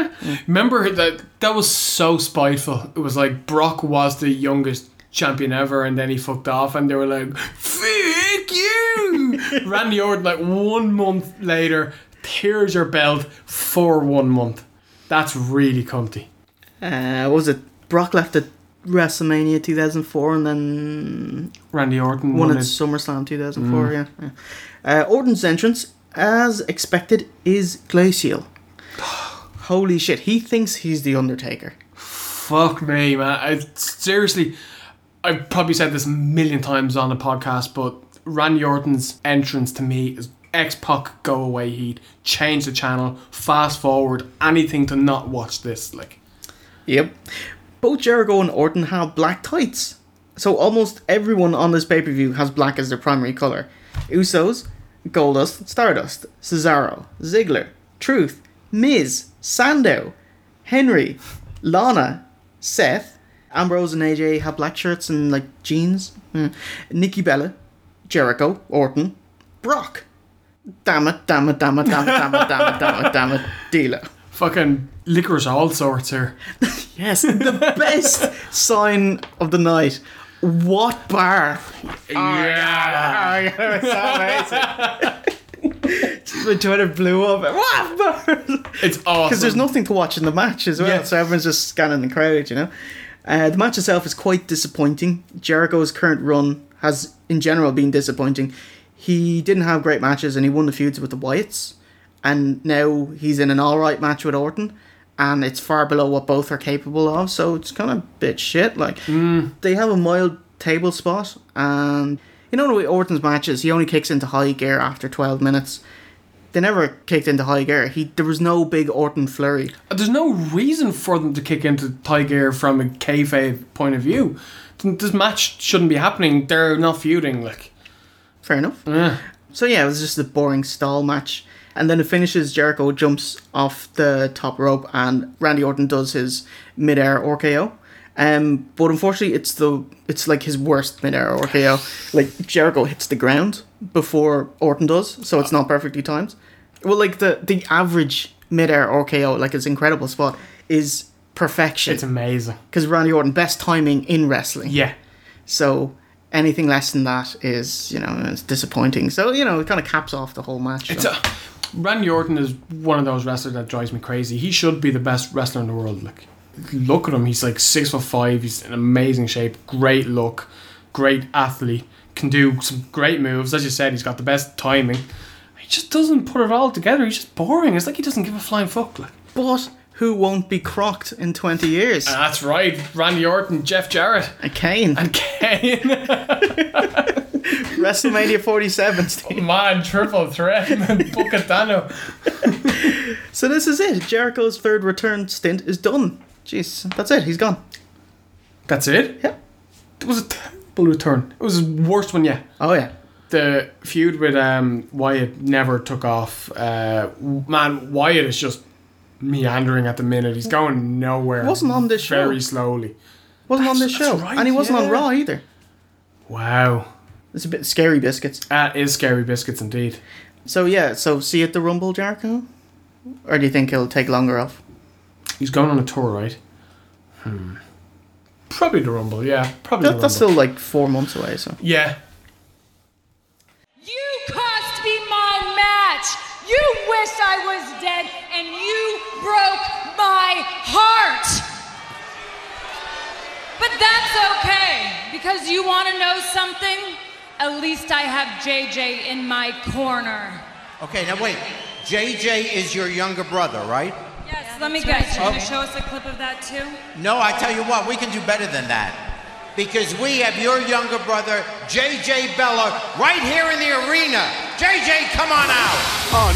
Yeah. Remember that that was so spiteful. It was like Brock was the youngest champion ever, and then he fucked off, and they were like, "Fuck you!" Randy Orton, like one month later, here's your belt for one month. That's really cunty. Uh, what was it? Brock left at WrestleMania two thousand four, and then Randy Orton won won at it. SummerSlam two thousand four. Yeah. yeah. Uh, Orton's entrance, as expected, is glacial. Holy shit! He thinks he's the Undertaker. Fuck me, man. I, seriously, I've probably said this a million times on the podcast, but Randy Orton's entrance to me is X-Pac go away heat. Change the channel, fast forward, anything to not watch this. Like, Yep. Both Jericho and Orton have black tights. So almost everyone on this pay-per-view has black as their primary colour. Usos, Goldust, Stardust, Cesaro, Ziggler, Truth, Miz, Sandow, Henry, Lana, Seth, Ambrose and A J have black shirts and like jeans. Mm. Nikki Bella, Jericho, Orton, Brock. Damn it, damn it, damn it, damn it, damn it, damn it, damn it, damn it, D'Lo. fucking licorice all sorts here. Yes, the best sign of the night. What bar? Yeah. Just my Twitter blew up. What bar? It's awesome. Because there's nothing to watch in the match as well, Yeah. so everyone's just scanning the crowd, you know. Uh, the match itself is quite disappointing. Jericho's current run has, in general, been disappointing. He didn't have great matches, and he won the feuds with the Wyatts, and now he's in an alright match with Orton, and it's far below what both are capable of, so it's kind of a bit shit. Like, Mm. they have a mild table spot, and you know the way Orton's matches, he only kicks into high gear after twelve minutes. They never kicked into high gear. He There was no big Orton flurry. There's no reason for them to kick into tie gear from a kayfabe point of view. This match shouldn't be happening. They're not feuding, like. Fair enough. Yeah. So yeah, it was just a boring stall match. And then it finishes, Jericho jumps off the top rope and Randy Orton does his mid-air R K O. Um, but unfortunately, it's the it's like his worst mid-air R K O. Like, Jericho hits the ground before Orton does, so it's not perfectly timed. Well, like, the, the average mid-air R K O, like his incredible spot, is perfection. It's amazing. Because Randy Orton, best timing in wrestling. Yeah. So anything less than that is, you know, it's disappointing. So, you know, it kind of caps off the whole match. It's so. a, Randy Orton is one of those wrestlers that drives me crazy. He should be the best wrestler in the world. Like, look at him. He's like six foot five. He's in amazing shape. Great look. Great athlete. Can do some great moves. As you said, he's got the best timing. He just doesn't put it all together. He's just boring. It's like he doesn't give a flying fuck. Like. But who won't be crocked in twenty years? That's right. Randy Orton, Jeff Jarrett, And Kane. and Kane. WrestleMania forty-seven, Steve. Man, triple threat. Book it, Dano. So this is it. Jericho's third return stint is done. Jeez, that's it. He's gone. That's it? Yeah. It was a terrible return. It was his worst one yet. Oh, yeah. The feud with um, Wyatt never took off. Uh, man, Wyatt is just meandering at the minute. He's going nowhere. He wasn't on this show. Very slowly. Wasn't on this That's- show. that's right, And he wasn't on yeah. Raw either. Wow. It's a bit scary biscuits. That is scary biscuits indeed. So, yeah. So, see you at the Rumble, Jericho? Or do you think he'll take longer off? He's going on a tour, right? Hmm. Probably the Rumble, yeah. Probably That, the that's Rumble. still like four months away, so. Yeah. You cost me my match. You wished I was dead, and you broke my heart. But that's okay, because you want to know something? At least I have J J in my corner. Okay, now wait. J J is your younger brother, right? Yes, let me guess. You're right. going to show us a clip of that too? No, I tell you what, we can do better than that. Because we have your younger brother, J J Bella, right here in the arena. J J, come on out. Oh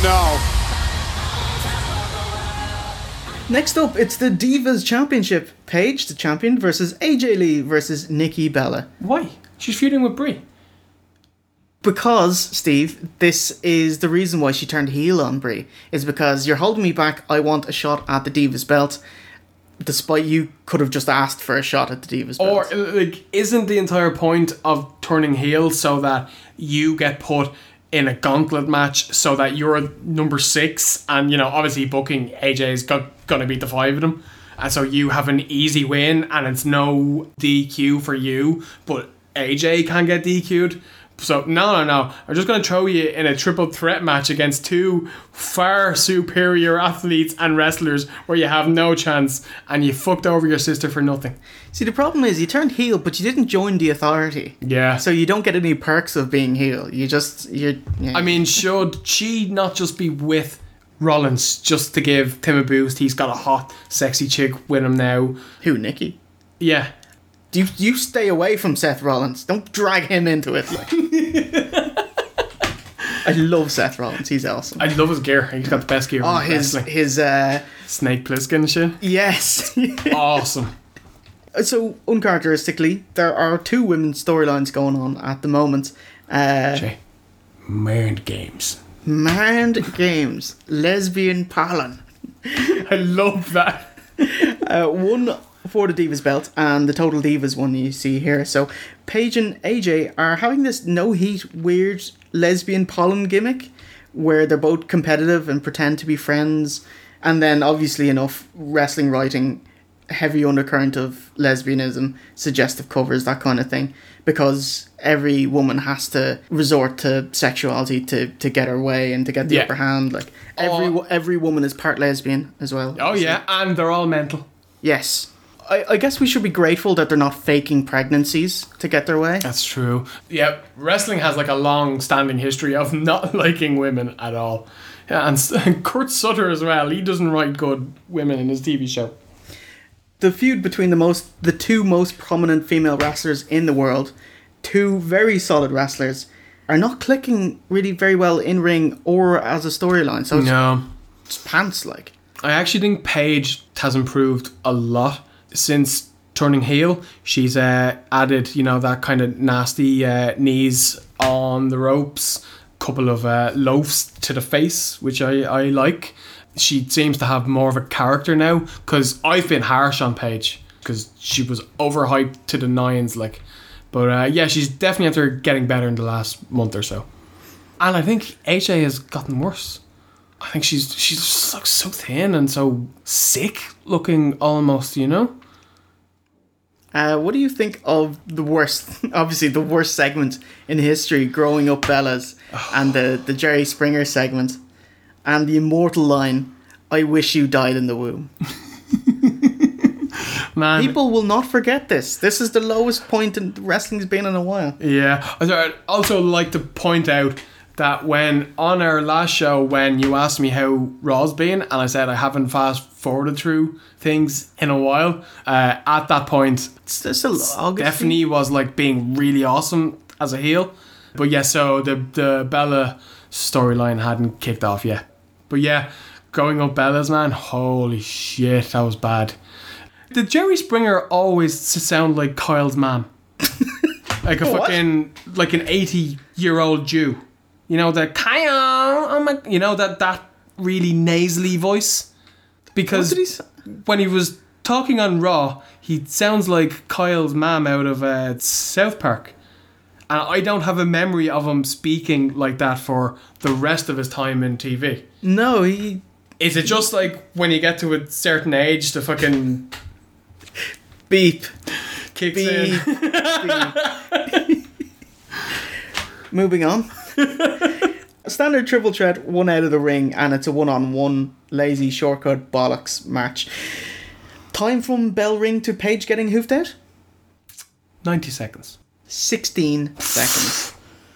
no. Next up, it's the Divas Championship. Paige, the champion, versus A J Lee versus Nikki Bella. Why? She's feuding with Brie. Because, Steve, this is the reason why she turned heel on Brie. Is because you're holding me back, I want a shot at the Divas belt. Despite you could have just asked for a shot at the Divas Or, belt. like, isn't the entire point of turning heel so that you get put in a gauntlet match so that you're number six and, you know, obviously booking A J's got going to beat the five of them. And so you have an easy win, and it's no D Q for you, but A J can get D Q'd. So, no, no, no. I'm just going to throw you in a triple threat match against two far superior athletes and wrestlers where you have no chance, and you fucked over your sister for nothing. See, the problem is you turned heel, but you didn't join the Authority. Yeah. So you don't get any perks of being heel. You just... you're. Yeah. I mean, should she not just be with Rollins just to give Tim a boost? He's got a hot, sexy chick with him now. Who, Nikki? Yeah. You, you stay away from Seth Rollins. Don't drag him into it. Like. I love Seth Rollins. He's awesome. I love his gear. He's got the best gear. Oh, in his... wrestling. his uh, Snake Plissken shit. yes. Awesome. So, uncharacteristically, there are two women's storylines going on at the moment. Uh, Jay. Mind games. Mind Games. Lesbian Pollen. I love that. Uh, one for the Divas belt and the Total Divas one you see here. So Paige and A J are having this no heat weird lesbian pollen gimmick where they're both competitive and pretend to be friends, and then obviously enough wrestling writing, heavy undercurrent of lesbianism, suggestive covers, that kind of thing, because every woman has to resort to sexuality to, to get her way and to get the Yeah. upper hand. Like every Oh. every woman is part lesbian as well. Oh, yeah. And they're all mental. Yes. I, I guess we should be grateful that they're not faking pregnancies to get their way. That's true. Yeah, wrestling has like a long-standing history of not liking women at all. Yeah, and S- Kurt Sutter as well. He doesn't write good women in his T V show. The feud between the most the two most prominent female wrestlers in the world, two very solid wrestlers, are not clicking really very well in ring or as a storyline. So it's, No. it's pants like. I actually think Paige has improved a lot since turning heel. She's uh, added, you know, that kind of nasty uh, knees on the ropes, couple of uh, loafs to the face, which I, I like. She seems to have more of a character now, because I've been harsh on Paige because she was overhyped to the nines, like. But uh, yeah, she's definitely after getting better in the last month or so. And I think A J has gotten worse. I think she's she's just like so thin and so sick looking almost, you know? Uh, what do you think of the worst, obviously the worst segment in history, Growing Up Bellas, and the, the Jerry Springer segment, and the immortal line, I wish you died in the womb. Man. People will not forget this. This is the lowest point in wrestling's been in a while. Yeah. I'd also like to point out that when on our last show, when you asked me how Raw's been, and I said I haven't fast forwarded through things in a while, uh, at that point, It's just a log. Stephanie was like being really awesome as a heel. But yeah, so the the Bella storyline hadn't kicked off yet. But yeah, Growing Up Bellas, man, holy shit, that was bad. Did Jerry Springer always s- sound like Kyle's mom? Like a What? fucking, like an eighty year old Jew. You know, the Kyle, oh my, you know, that, that really nasally voice? Because What did he say? when he was talking on Raw, he sounds like Kyle's mom out of uh, South Park. And I don't have a memory of him speaking like that for the rest of his time in T V. No, he... Is it just like when you get to a certain age, the fucking Beep. kicks Beep. in? Beep. Moving on. Standard triple threat, one out of the ring, and it's a one-on-one lazy shortcut bollocks match. Time from bell ring to Paige getting hoofed out? ninety seconds. sixteen seconds.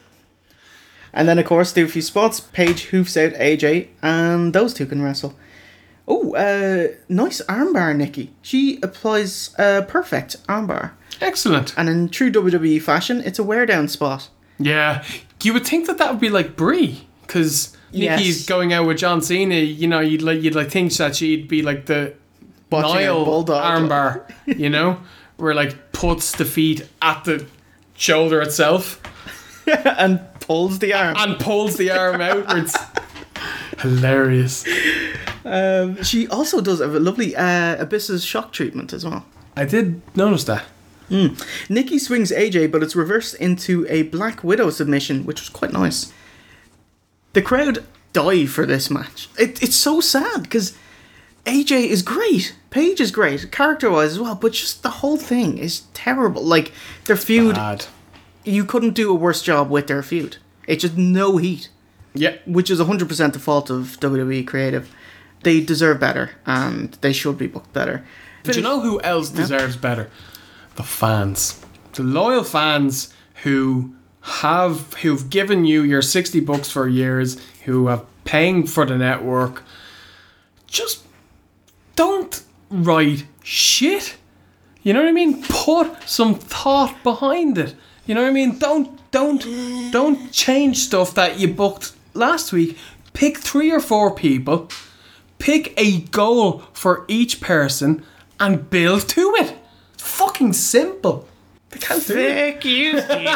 And then, of course, do a few spots. Paige hoofs out A J, and those two can wrestle. Oh, uh, nice armbar, Nikki. She applies a perfect armbar. Excellent. And in true W W E fashion, it's a wear down spot. Yeah. You would think that that would be like Brie, because Nikki's Yes. going out with John Cena. You know, you'd like you'd like think that she'd be like the Watching her Nile bulldog. armbar, you know, where like puts the feet at the shoulder itself And pulls the arm. and pulls the arm outwards. Hilarious. Um, she also does a lovely uh, Abyss's shock treatment as well. I did notice that. Nikki swings A J, but it's reversed into a Black Widow submission, which was quite nice. The crowd die for this match. It, it's so sad, because A J is great. Paige is great, character-wise as well, but just the whole thing is terrible. Like, their feud, Bad. you couldn't do a worse job with their feud. It's just no heat. Yeah. Which is one hundred percent the fault of W W E Creative. They deserve better, and they should be booked better. Do you know who else deserves better? The fans. The loyal fans who have who've given you your sixty bucks for years, who have paying for the network. Just don't write shit. You know what I mean? Put some thought behind it. You know what I mean? Don't don't don't change stuff that you booked last week. Pick three or four people. Pick a goal for each person and build to it. It's fucking simple. They can't do it. Fuck you, Steve.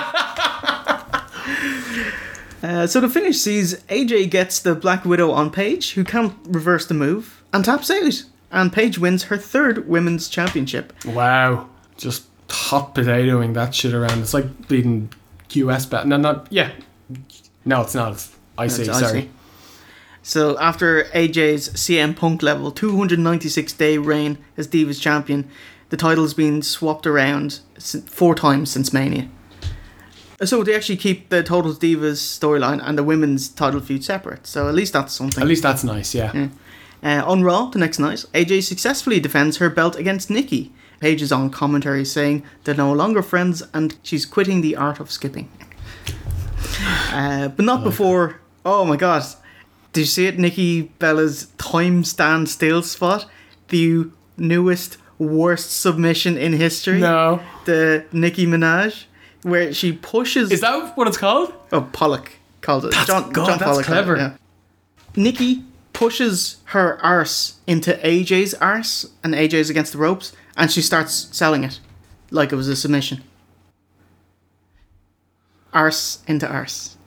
uh, so the finish sees A J gets the Black Widow on Paige, who can't reverse the move, and taps out. And Paige wins her third women's championship. Wow. Just hot potatoing that shit around. It's like beating U S bet. No, not, yeah. No, it's not. It's I C, It's sorry. I C. So after A J's C M Punk level two hundred ninety-six day reign as Divas champion, the title's been swapped around four times since Mania. So they actually keep the Total Divas storyline and the women's title feud separate. So at least that's something. At least that's nice, yeah. Yeah. Uh, on Raw the next night, A J successfully defends her belt against Nikki. Paige is on commentary saying they're no longer friends and she's quitting the art of skipping. Uh, but not before... Oh my god. Did you see it? Nikki Bella's time stand still spot? The newest, worst submission in history? No. The Nicki Minaj? Where she pushes... Is that what it's called? Oh, Pollock called it. That's- John, God, John that's Pollock called it, clever. yeah. Nikki pushes her arse into A J's arse, and A J's against the ropes, and she starts selling it like it was a submission. Arse into arse.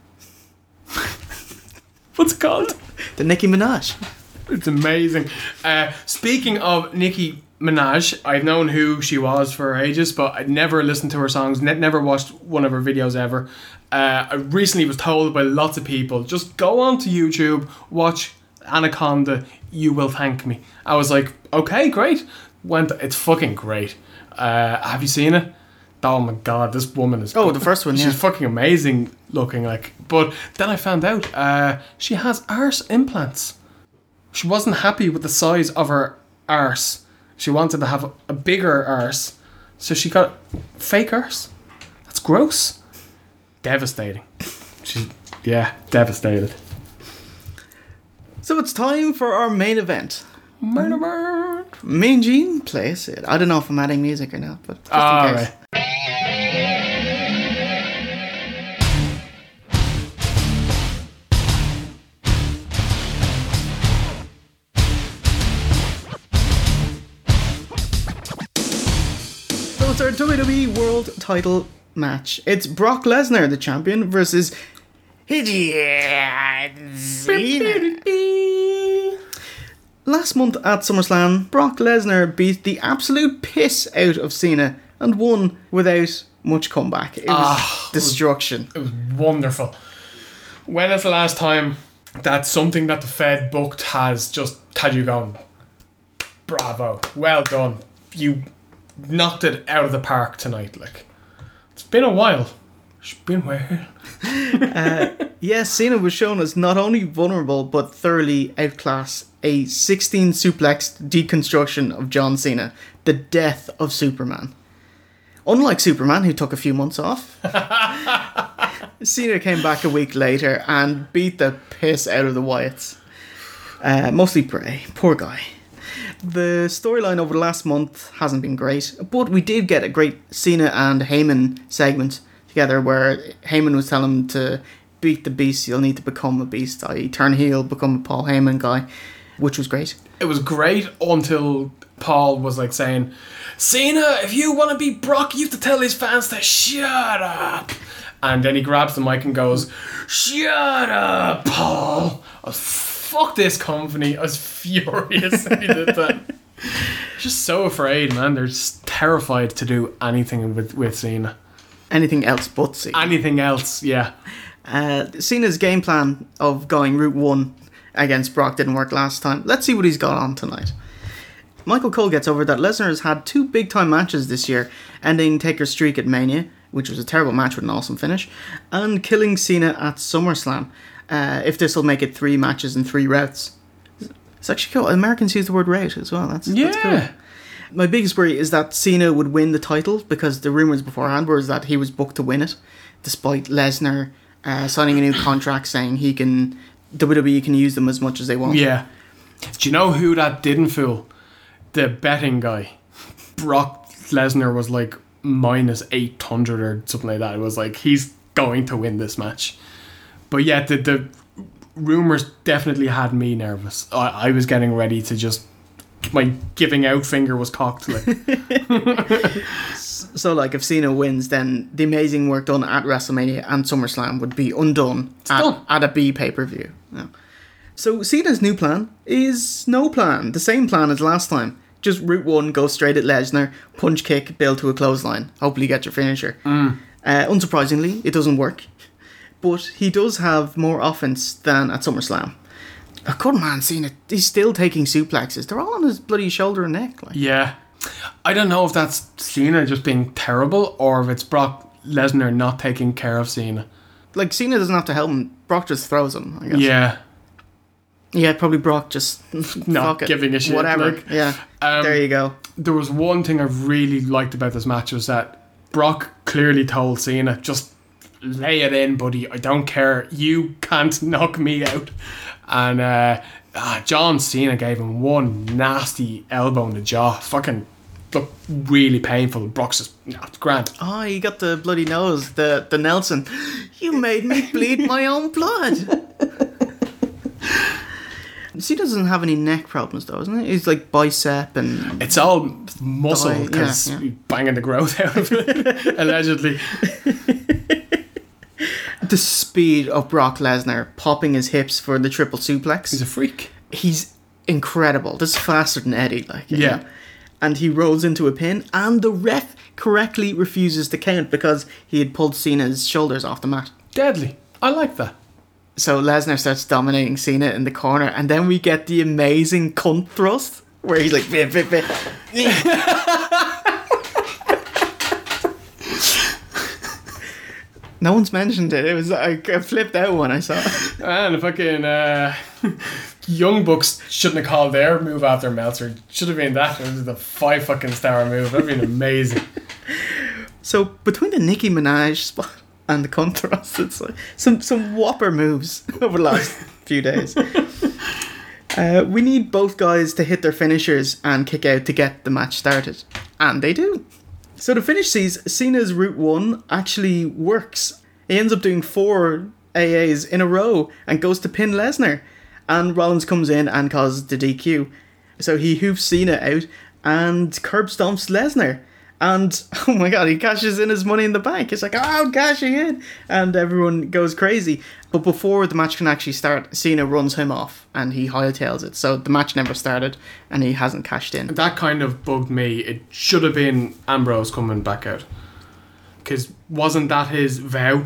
What's it called? The Nicki Minaj. It's amazing. Uh, speaking of Nicki Minaj, I've known who she was for ages, but I'd never listened to her songs, ne- never watched one of her videos ever. Uh, I recently was told by lots of people, just go onto YouTube, watch Anaconda, you will thank me. I was like, okay, great. Went. It's fucking great. Uh, have you seen it? Oh my god, this woman is... Oh, the first one, She's yeah. fucking amazing looking, like. But then I found out uh, she has arse implants. She wasn't happy with the size of her arse. She wanted to have a bigger arse, so she got fake arse. That's gross. Devastating. She's, yeah, devastated. So it's time for our main event. Murder, murder. Mean Gene plays it. I don't know if I'm adding music or not, but just All in case. right. So it's our W W E World Title match. It's Brock Lesnar, the champion, versus Hideo Cena. Last month at SummerSlam, Brock Lesnar beat the absolute piss out of Cena and won without much comeback. It was Ah, destruction. It was wonderful. When is the last time that something that the Fed booked has just had you going, bravo, well done. You knocked it out of the park tonight. Like, it's been a while. It's been weird. Yes, Cena was shown as not only vulnerable but thoroughly outclassed. A sixteen suplex deconstruction of John Cena, the death of Superman. Unlike Superman, who took a few months off, Cena came back a week later and beat the piss out of the Wyatts. Uh, mostly Bray. Poor guy. The storyline over the last month hasn't been great, but we did get a great Cena and Heyman segment together where Heyman was telling him to beat the beast, you'll need to become a beast, that is turn heel, become a Paul Heyman guy, which was great. It was great until Paul was like saying, Cena, if you want to beat Brock, you have to tell his fans to shut up. And then he grabs the mic and goes, shut up, Paul. I was, fuck this company. I was furious when he did that. Just so afraid, man. They're just terrified to do anything with, with Cena. Anything else but Cena. Anything else, yeah. Uh, Cena's game plan of going Route one against Brock didn't work last time. Let's see what he's got on tonight. Michael Cole gets over that Lesnar has had two big-time matches this year, ending Taker's streak at Mania, which was a terrible match with an awesome finish, and killing Cena at SummerSlam, uh, if this will make it three matches and three routes. It's actually cool. Americans use the word route as well. That's, Yeah. that's cool. My biggest worry is that Cena would win the title, because the rumours beforehand were that he was booked to win it, despite Lesnar uh, signing a new contract saying he can... W W E can use them as much as they want. Yeah. Do you know who that didn't fool? The betting guy. Brock Lesnar was like minus eight hundred or something like that. It was like, he's going to win this match. But yeah, the, the rumours definitely had me nervous. I, I was getting ready to just... My giving out finger was cocked. Like. So, like, if Cena wins, then the amazing work done at WrestleMania and SummerSlam would be undone at, done. at a B pay-per-view. Yeah. So, Cena's new plan is no plan. The same plan as last time. Just route one, go straight at Lesnar, punch kick, build to a clothesline. Hopefully get your finisher. Mm. Uh, unsurprisingly, it doesn't work. But he does have more offense than at SummerSlam. A good man, Cena, he's still taking suplexes. They're all on his bloody shoulder and neck. Like. Yeah. I don't know if that's Cena just being terrible or if it's Brock Lesnar not taking care of Cena. Like, Cena doesn't have to help him. Brock just throws him, I guess. Yeah. Yeah, probably Brock just Not fuck it, giving a shit, whatever. like. Yeah, Um, there you go. There was one thing I really liked about this match was that Brock clearly told Cena, just lay it in, buddy. I don't care. You can't knock me out. And uh, ah, John Cena gave him one nasty elbow in the jaw. Fucking looked really painful. Brock's just, no, it's grand. Oh, you got the bloody nose, the the Nelson. You made me bleed my own blood. Cena doesn't have any neck problems though, isn't it? He's like bicep and... It's all muscle Thigh, because yeah, yeah. banging the growth out of it, allegedly. The speed of Brock Lesnar popping his hips for the triple suplex. He's a freak. He's incredible. This is faster than Eddie. Like, you Yeah. know? And he rolls into a pin, and the ref correctly refuses to count because he had pulled Cena's shoulders off the mat. Deadly. I like that. So Lesnar starts dominating Cena in the corner, and then we get the amazing cunt thrust where he's like, bit, bit, bit. No one's mentioned it. It was I flipped out when I saw it. And the fucking uh, Young Bucks shouldn't have called their move after Meltzer. Should have been that. It was the five fucking star move. That'd been amazing. So between the Nicki Minaj spot and the cunt thrust, it's like some some whopper moves over the last few days. Uh, we need both guys to hit their finishers and kick out to get the match started, and they do. So the finish sees Cena's Route one actually works. He ends up doing four A As in a row and goes to pin Lesnar. And Rollins comes in and causes the D Q. So he hoofs Cena out and curb stomps Lesnar. And, oh my god, he cashes in his money in the bank. It's like, oh, I'm cashing in. And everyone goes crazy. But before the match can actually start, Cena runs him off and he hightails it. So the match never started and he hasn't cashed in. That kind of bugged me. It should have been Ambrose coming back out. Because wasn't that his vow?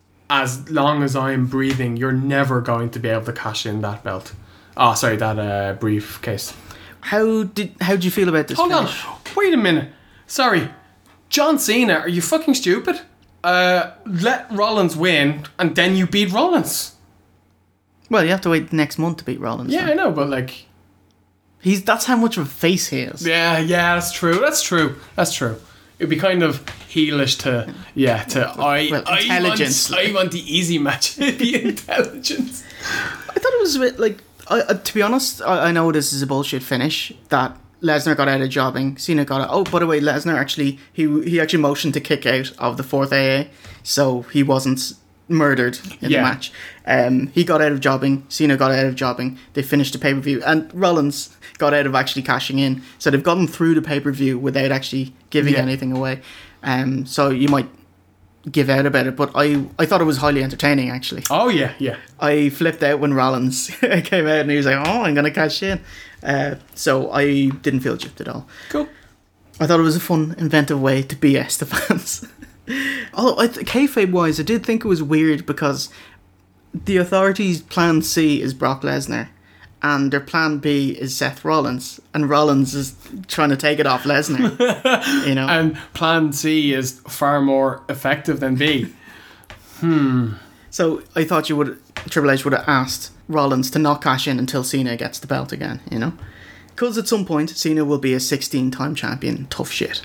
As long as I'm breathing, you're never going to be able to cash in that belt. Oh, sorry, that uh, briefcase. How did how did you feel about this Hold finish? on. Wait a minute. Sorry. John Cena, are you fucking stupid? Uh, let Rollins win and then you beat Rollins. Well, you have to wait next month to beat Rollins. Yeah, then. I know, but like... He's that's how much of a face he is. Yeah, yeah, that's true. That's true. That's true. It'd be kind of heelish to, yeah, to, I, Well, I, intelligence. want, I want the easy match. It'd be intelligence. I thought it was a bit like, I, uh, to be honest, I, I know this is a bullshit finish, that Lesnar got out of jobbing, Cena got out. Oh, by the way, Lesnar actually, he he actually motioned to kick out of the fourth A A, so he wasn't murdered in Yeah. the match. Um, he got out of jobbing, Cena got out of jobbing, they finished the pay-per-view, and Rollins got out of actually cashing in. So they've gotten through the pay-per-view without actually giving Yeah. anything away. Um, so you might give out about it, but I, I thought it was highly entertaining, actually. Oh, yeah, yeah. I flipped out when Rollins came out and he was like, oh, I'm going to cash in. Uh, so I didn't feel gypped at all. Cool. I thought it was a fun, inventive way to B S the fans. Although, I th- kayfabe-wise, I did think it was weird because the Authority's plan C is Brock Lesnar. and their plan B is Seth Rollins, and Rollins is trying to take it off Lesnar. You know, And plan C is far more effective than B. Hmm. So I thought you would Triple H would have asked Rollins to not cash in until Cena gets the belt again. You know, because at some point Cena will be a sixteen-time champion. Tough shit.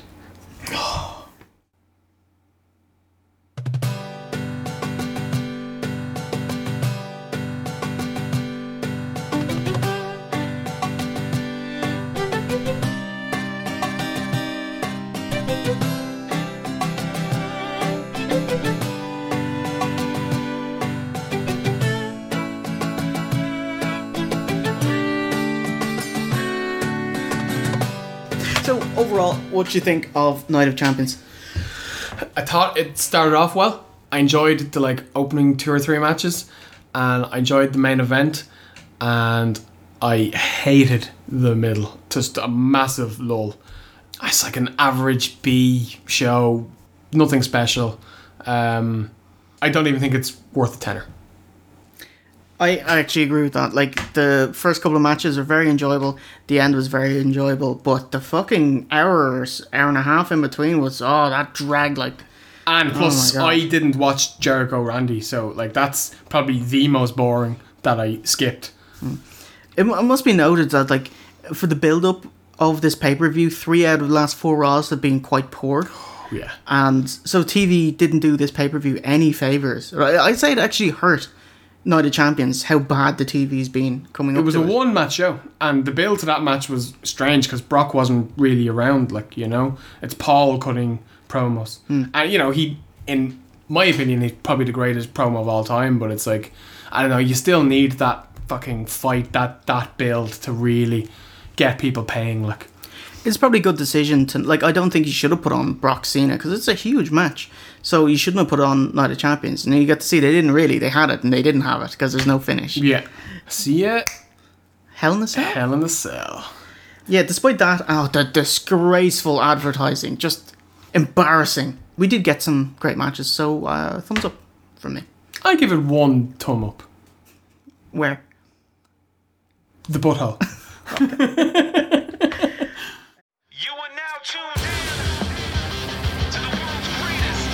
So overall, what do you think of Night of Champions? I thought it started off well. I enjoyed the like opening two or three matches, and I enjoyed the main event, and I hated the middle. Just a massive lull. It's like an average B show, nothing special. Um, I don't even think it's worth a tenner. I I actually agree with that. Like, the first couple of matches are very enjoyable. The end was very enjoyable. But the fucking hours, hour and a half in between was, oh, that dragged like... And plus, Oh my God. I didn't watch Jericho Randy, so like that's probably the most boring that I skipped. It, mu- it must be noted that, like, for the build-up of this pay-per-view, three out of the last four Raws have been quite poor. Yeah. And so T V didn't do this pay-per-view any favours. Right? I'd say it actually hurt Night of Champions how bad the T V's been coming up It was to a one match show, and the build to that match was strange because Brock wasn't really around. Like, you know, it's Paul cutting promos, and you know, he, in my opinion, he's probably the greatest promo of all time. But it's like, I don't know, you still need that fucking fight, that that build to really get people paying. Like, It's probably a good decision to... Like, I don't think you should have put on Brock Cena, because it's a huge match. So you shouldn't have put on Night of Champions. And you get to see they didn't really. They had it, and they didn't have it, because there's no finish. yeah, see ya, Hell in a Cell? Hell in a Cell. Yeah, despite that, oh, the disgraceful advertising. Just embarrassing. We did get some great matches, so uh, thumbs up from me. I give it one thumb up. Where? The butthole. You are now tuned in to the world's greatest.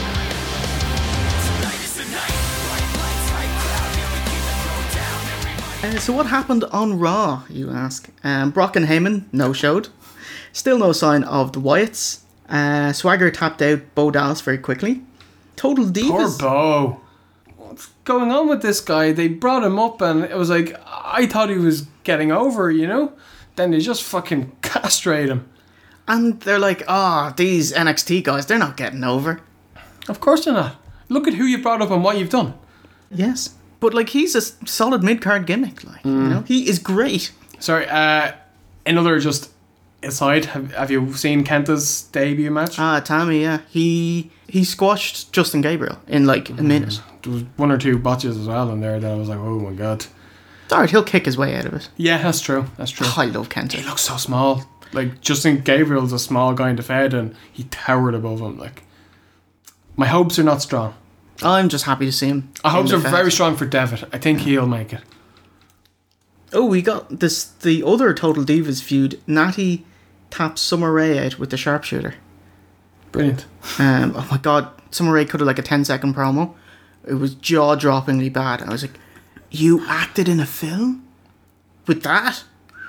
Tonight is the night. Bright lights, high crowd. Here we keep it thrown down. Everybody. Uh, so what happened on Raw, you ask? Um, Brock and Heyman no-showed. Still no sign of the Wyatts. Uh, Swagger tapped out Bo Dallas very quickly. Total Poor Divas. Bo. What's going on with this guy? They brought him up and it was like, I thought he was getting over, you know? Then they just fucking castrate him. And they're like, ah, oh, these N X T guys, they're not getting over. Of course they're not. Look at who you brought up and what you've done. Yes. But, like, he's a solid mid-card gimmick, like, you know? He is great. Sorry, uh, another just aside, have, have you seen Kenta's debut match? Ah, Tammy, yeah. He he squashed Justin Gabriel in, like, a minute. There was one or two botches as well in there that I was like, oh my god. Alright, he'll kick his way out of it. Yeah, that's true, that's true. Oh, I love Kenta. He looks so small. Like, Justin Gabriel's a small guy in the Fed and he towered above him. Like, my hopes are not strong. I'm just happy to see him. Our in hopes the are Fed. very strong for Devitt. I think he'll make it. Oh, we got this. The other Total Divas feud. Natty taps Summer Rae out with the sharpshooter. Brilliant. Um, oh my god, Summer Rae cut it like a ten second promo. It was jaw droppingly bad. I was like, you acted in a film? With that?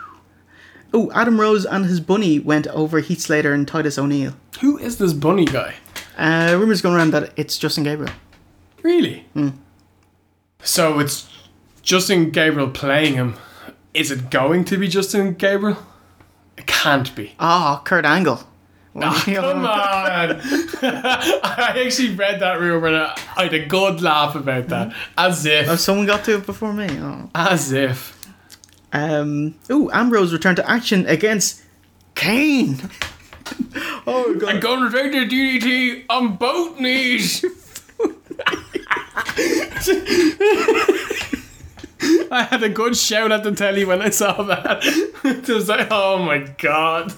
Oh, Adam Rose and his bunny went over Heath Slater and Titus O'Neil. Who is this bunny guy? Uh, rumours going around that it's Justin Gabriel. Really? So it's Justin Gabriel playing him. Is it going to be Justin Gabriel? It can't be. Ah, Kurt Angle. Oh, come on! I actually read that rumor and I I had a good laugh about that. As Oh, if. someone got to it before me. Oh. As if. Um. Oh, Ambrose returned to action against Kane. Oh god. I'm going to take the D D T on both knees. I had a good shout at the telly when I saw that. It was like, oh my god.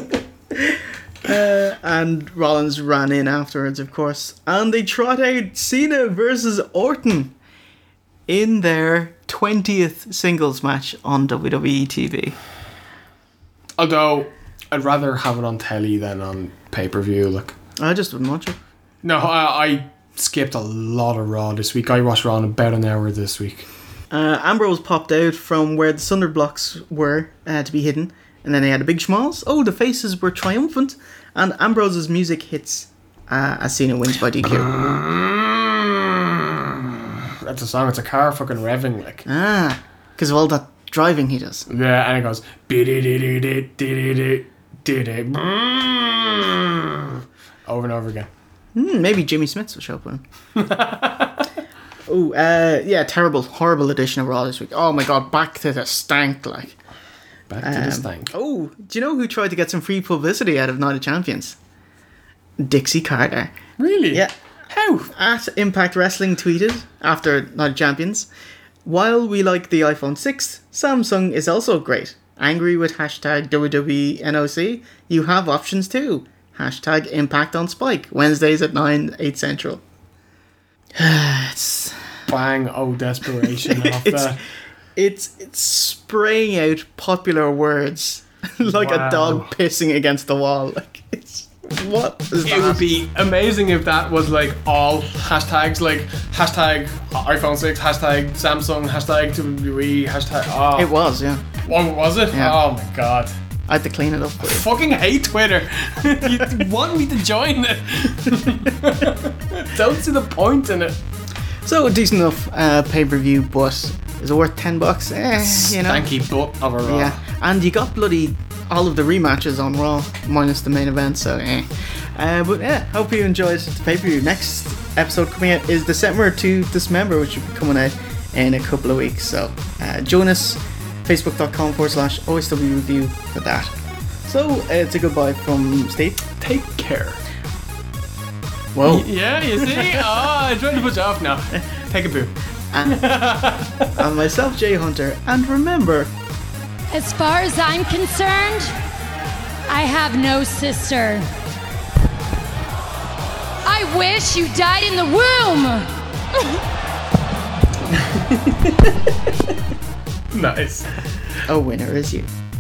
Uh, and Rollins ran in afterwards, of course, and they trot out Cena versus Orton in their twentieth singles match on W W E T V. Although, I'd rather have it on telly than on pay-per-view. Look, I just wouldn't watch it. no, I, I skipped a lot of Raw this week. I watched Raw in about an hour this week. Uh, Ambrose popped out from where the Thunder blocks were uh, to be hidden, and then they had a big schmaltz. Oh, the faces were triumphant, and Ambrose's music hits uh, as Cena wins by D Q. That's a song. It's a car fucking revving like. Ah, because of all that driving he does. Yeah, and it goes. Over and over again. Hmm, maybe Jimmy Smith will show up with him. Oh, uh, yeah, terrible, horrible edition of Raw this week. Oh my god, back to the stank, like. Back to Um, this thing. Oh, do you know who tried to get some free publicity out of Night of Champions? Dixie Carter. Really? Yeah. How? At Impact Wrestling tweeted after Night of Champions, while we like the iPhone six, Samsung is also great. Angry with hashtag W W E N O C? You have options too. Hashtag Impact on Spike. Wednesdays at nine, eight Central. it's, Bang! Oh, desperation off it's, that. it's it's spraying out popular words like Wow. a dog pissing against the wall. Like it's what is It that? would be amazing if that was like all hashtags, like hashtag iPhone six, hashtag Samsung, hashtag W W E, hashtag. Oh, It was, yeah. What was it? Yeah. Oh my god. I had to clean it up. I fucking hate Twitter. You want me to join it? Don't see the point in it. So a decent enough uh, pay per view, but is it worth ten bucks? Eh, you know. Stanky butt of a Raw. Yeah, and you got bloody all of the rematches on Raw minus the main event. So, eh. Uh, but yeah, hope you enjoyed the pay per view. Next episode coming out is December to Dismember, which will be coming out in a couple of weeks. So uh, join us. Facebook.com forward slash OSW review for that. So uh, it's a goodbye from Steve. Take care. Whoa. Yeah, you see? Oh, I'm trying to put you off now. Take a poo. And myself, Jay Hunter. And remember, As far as I'm concerned, I have no sister. I wish you died in the womb. Nice. a winner is you.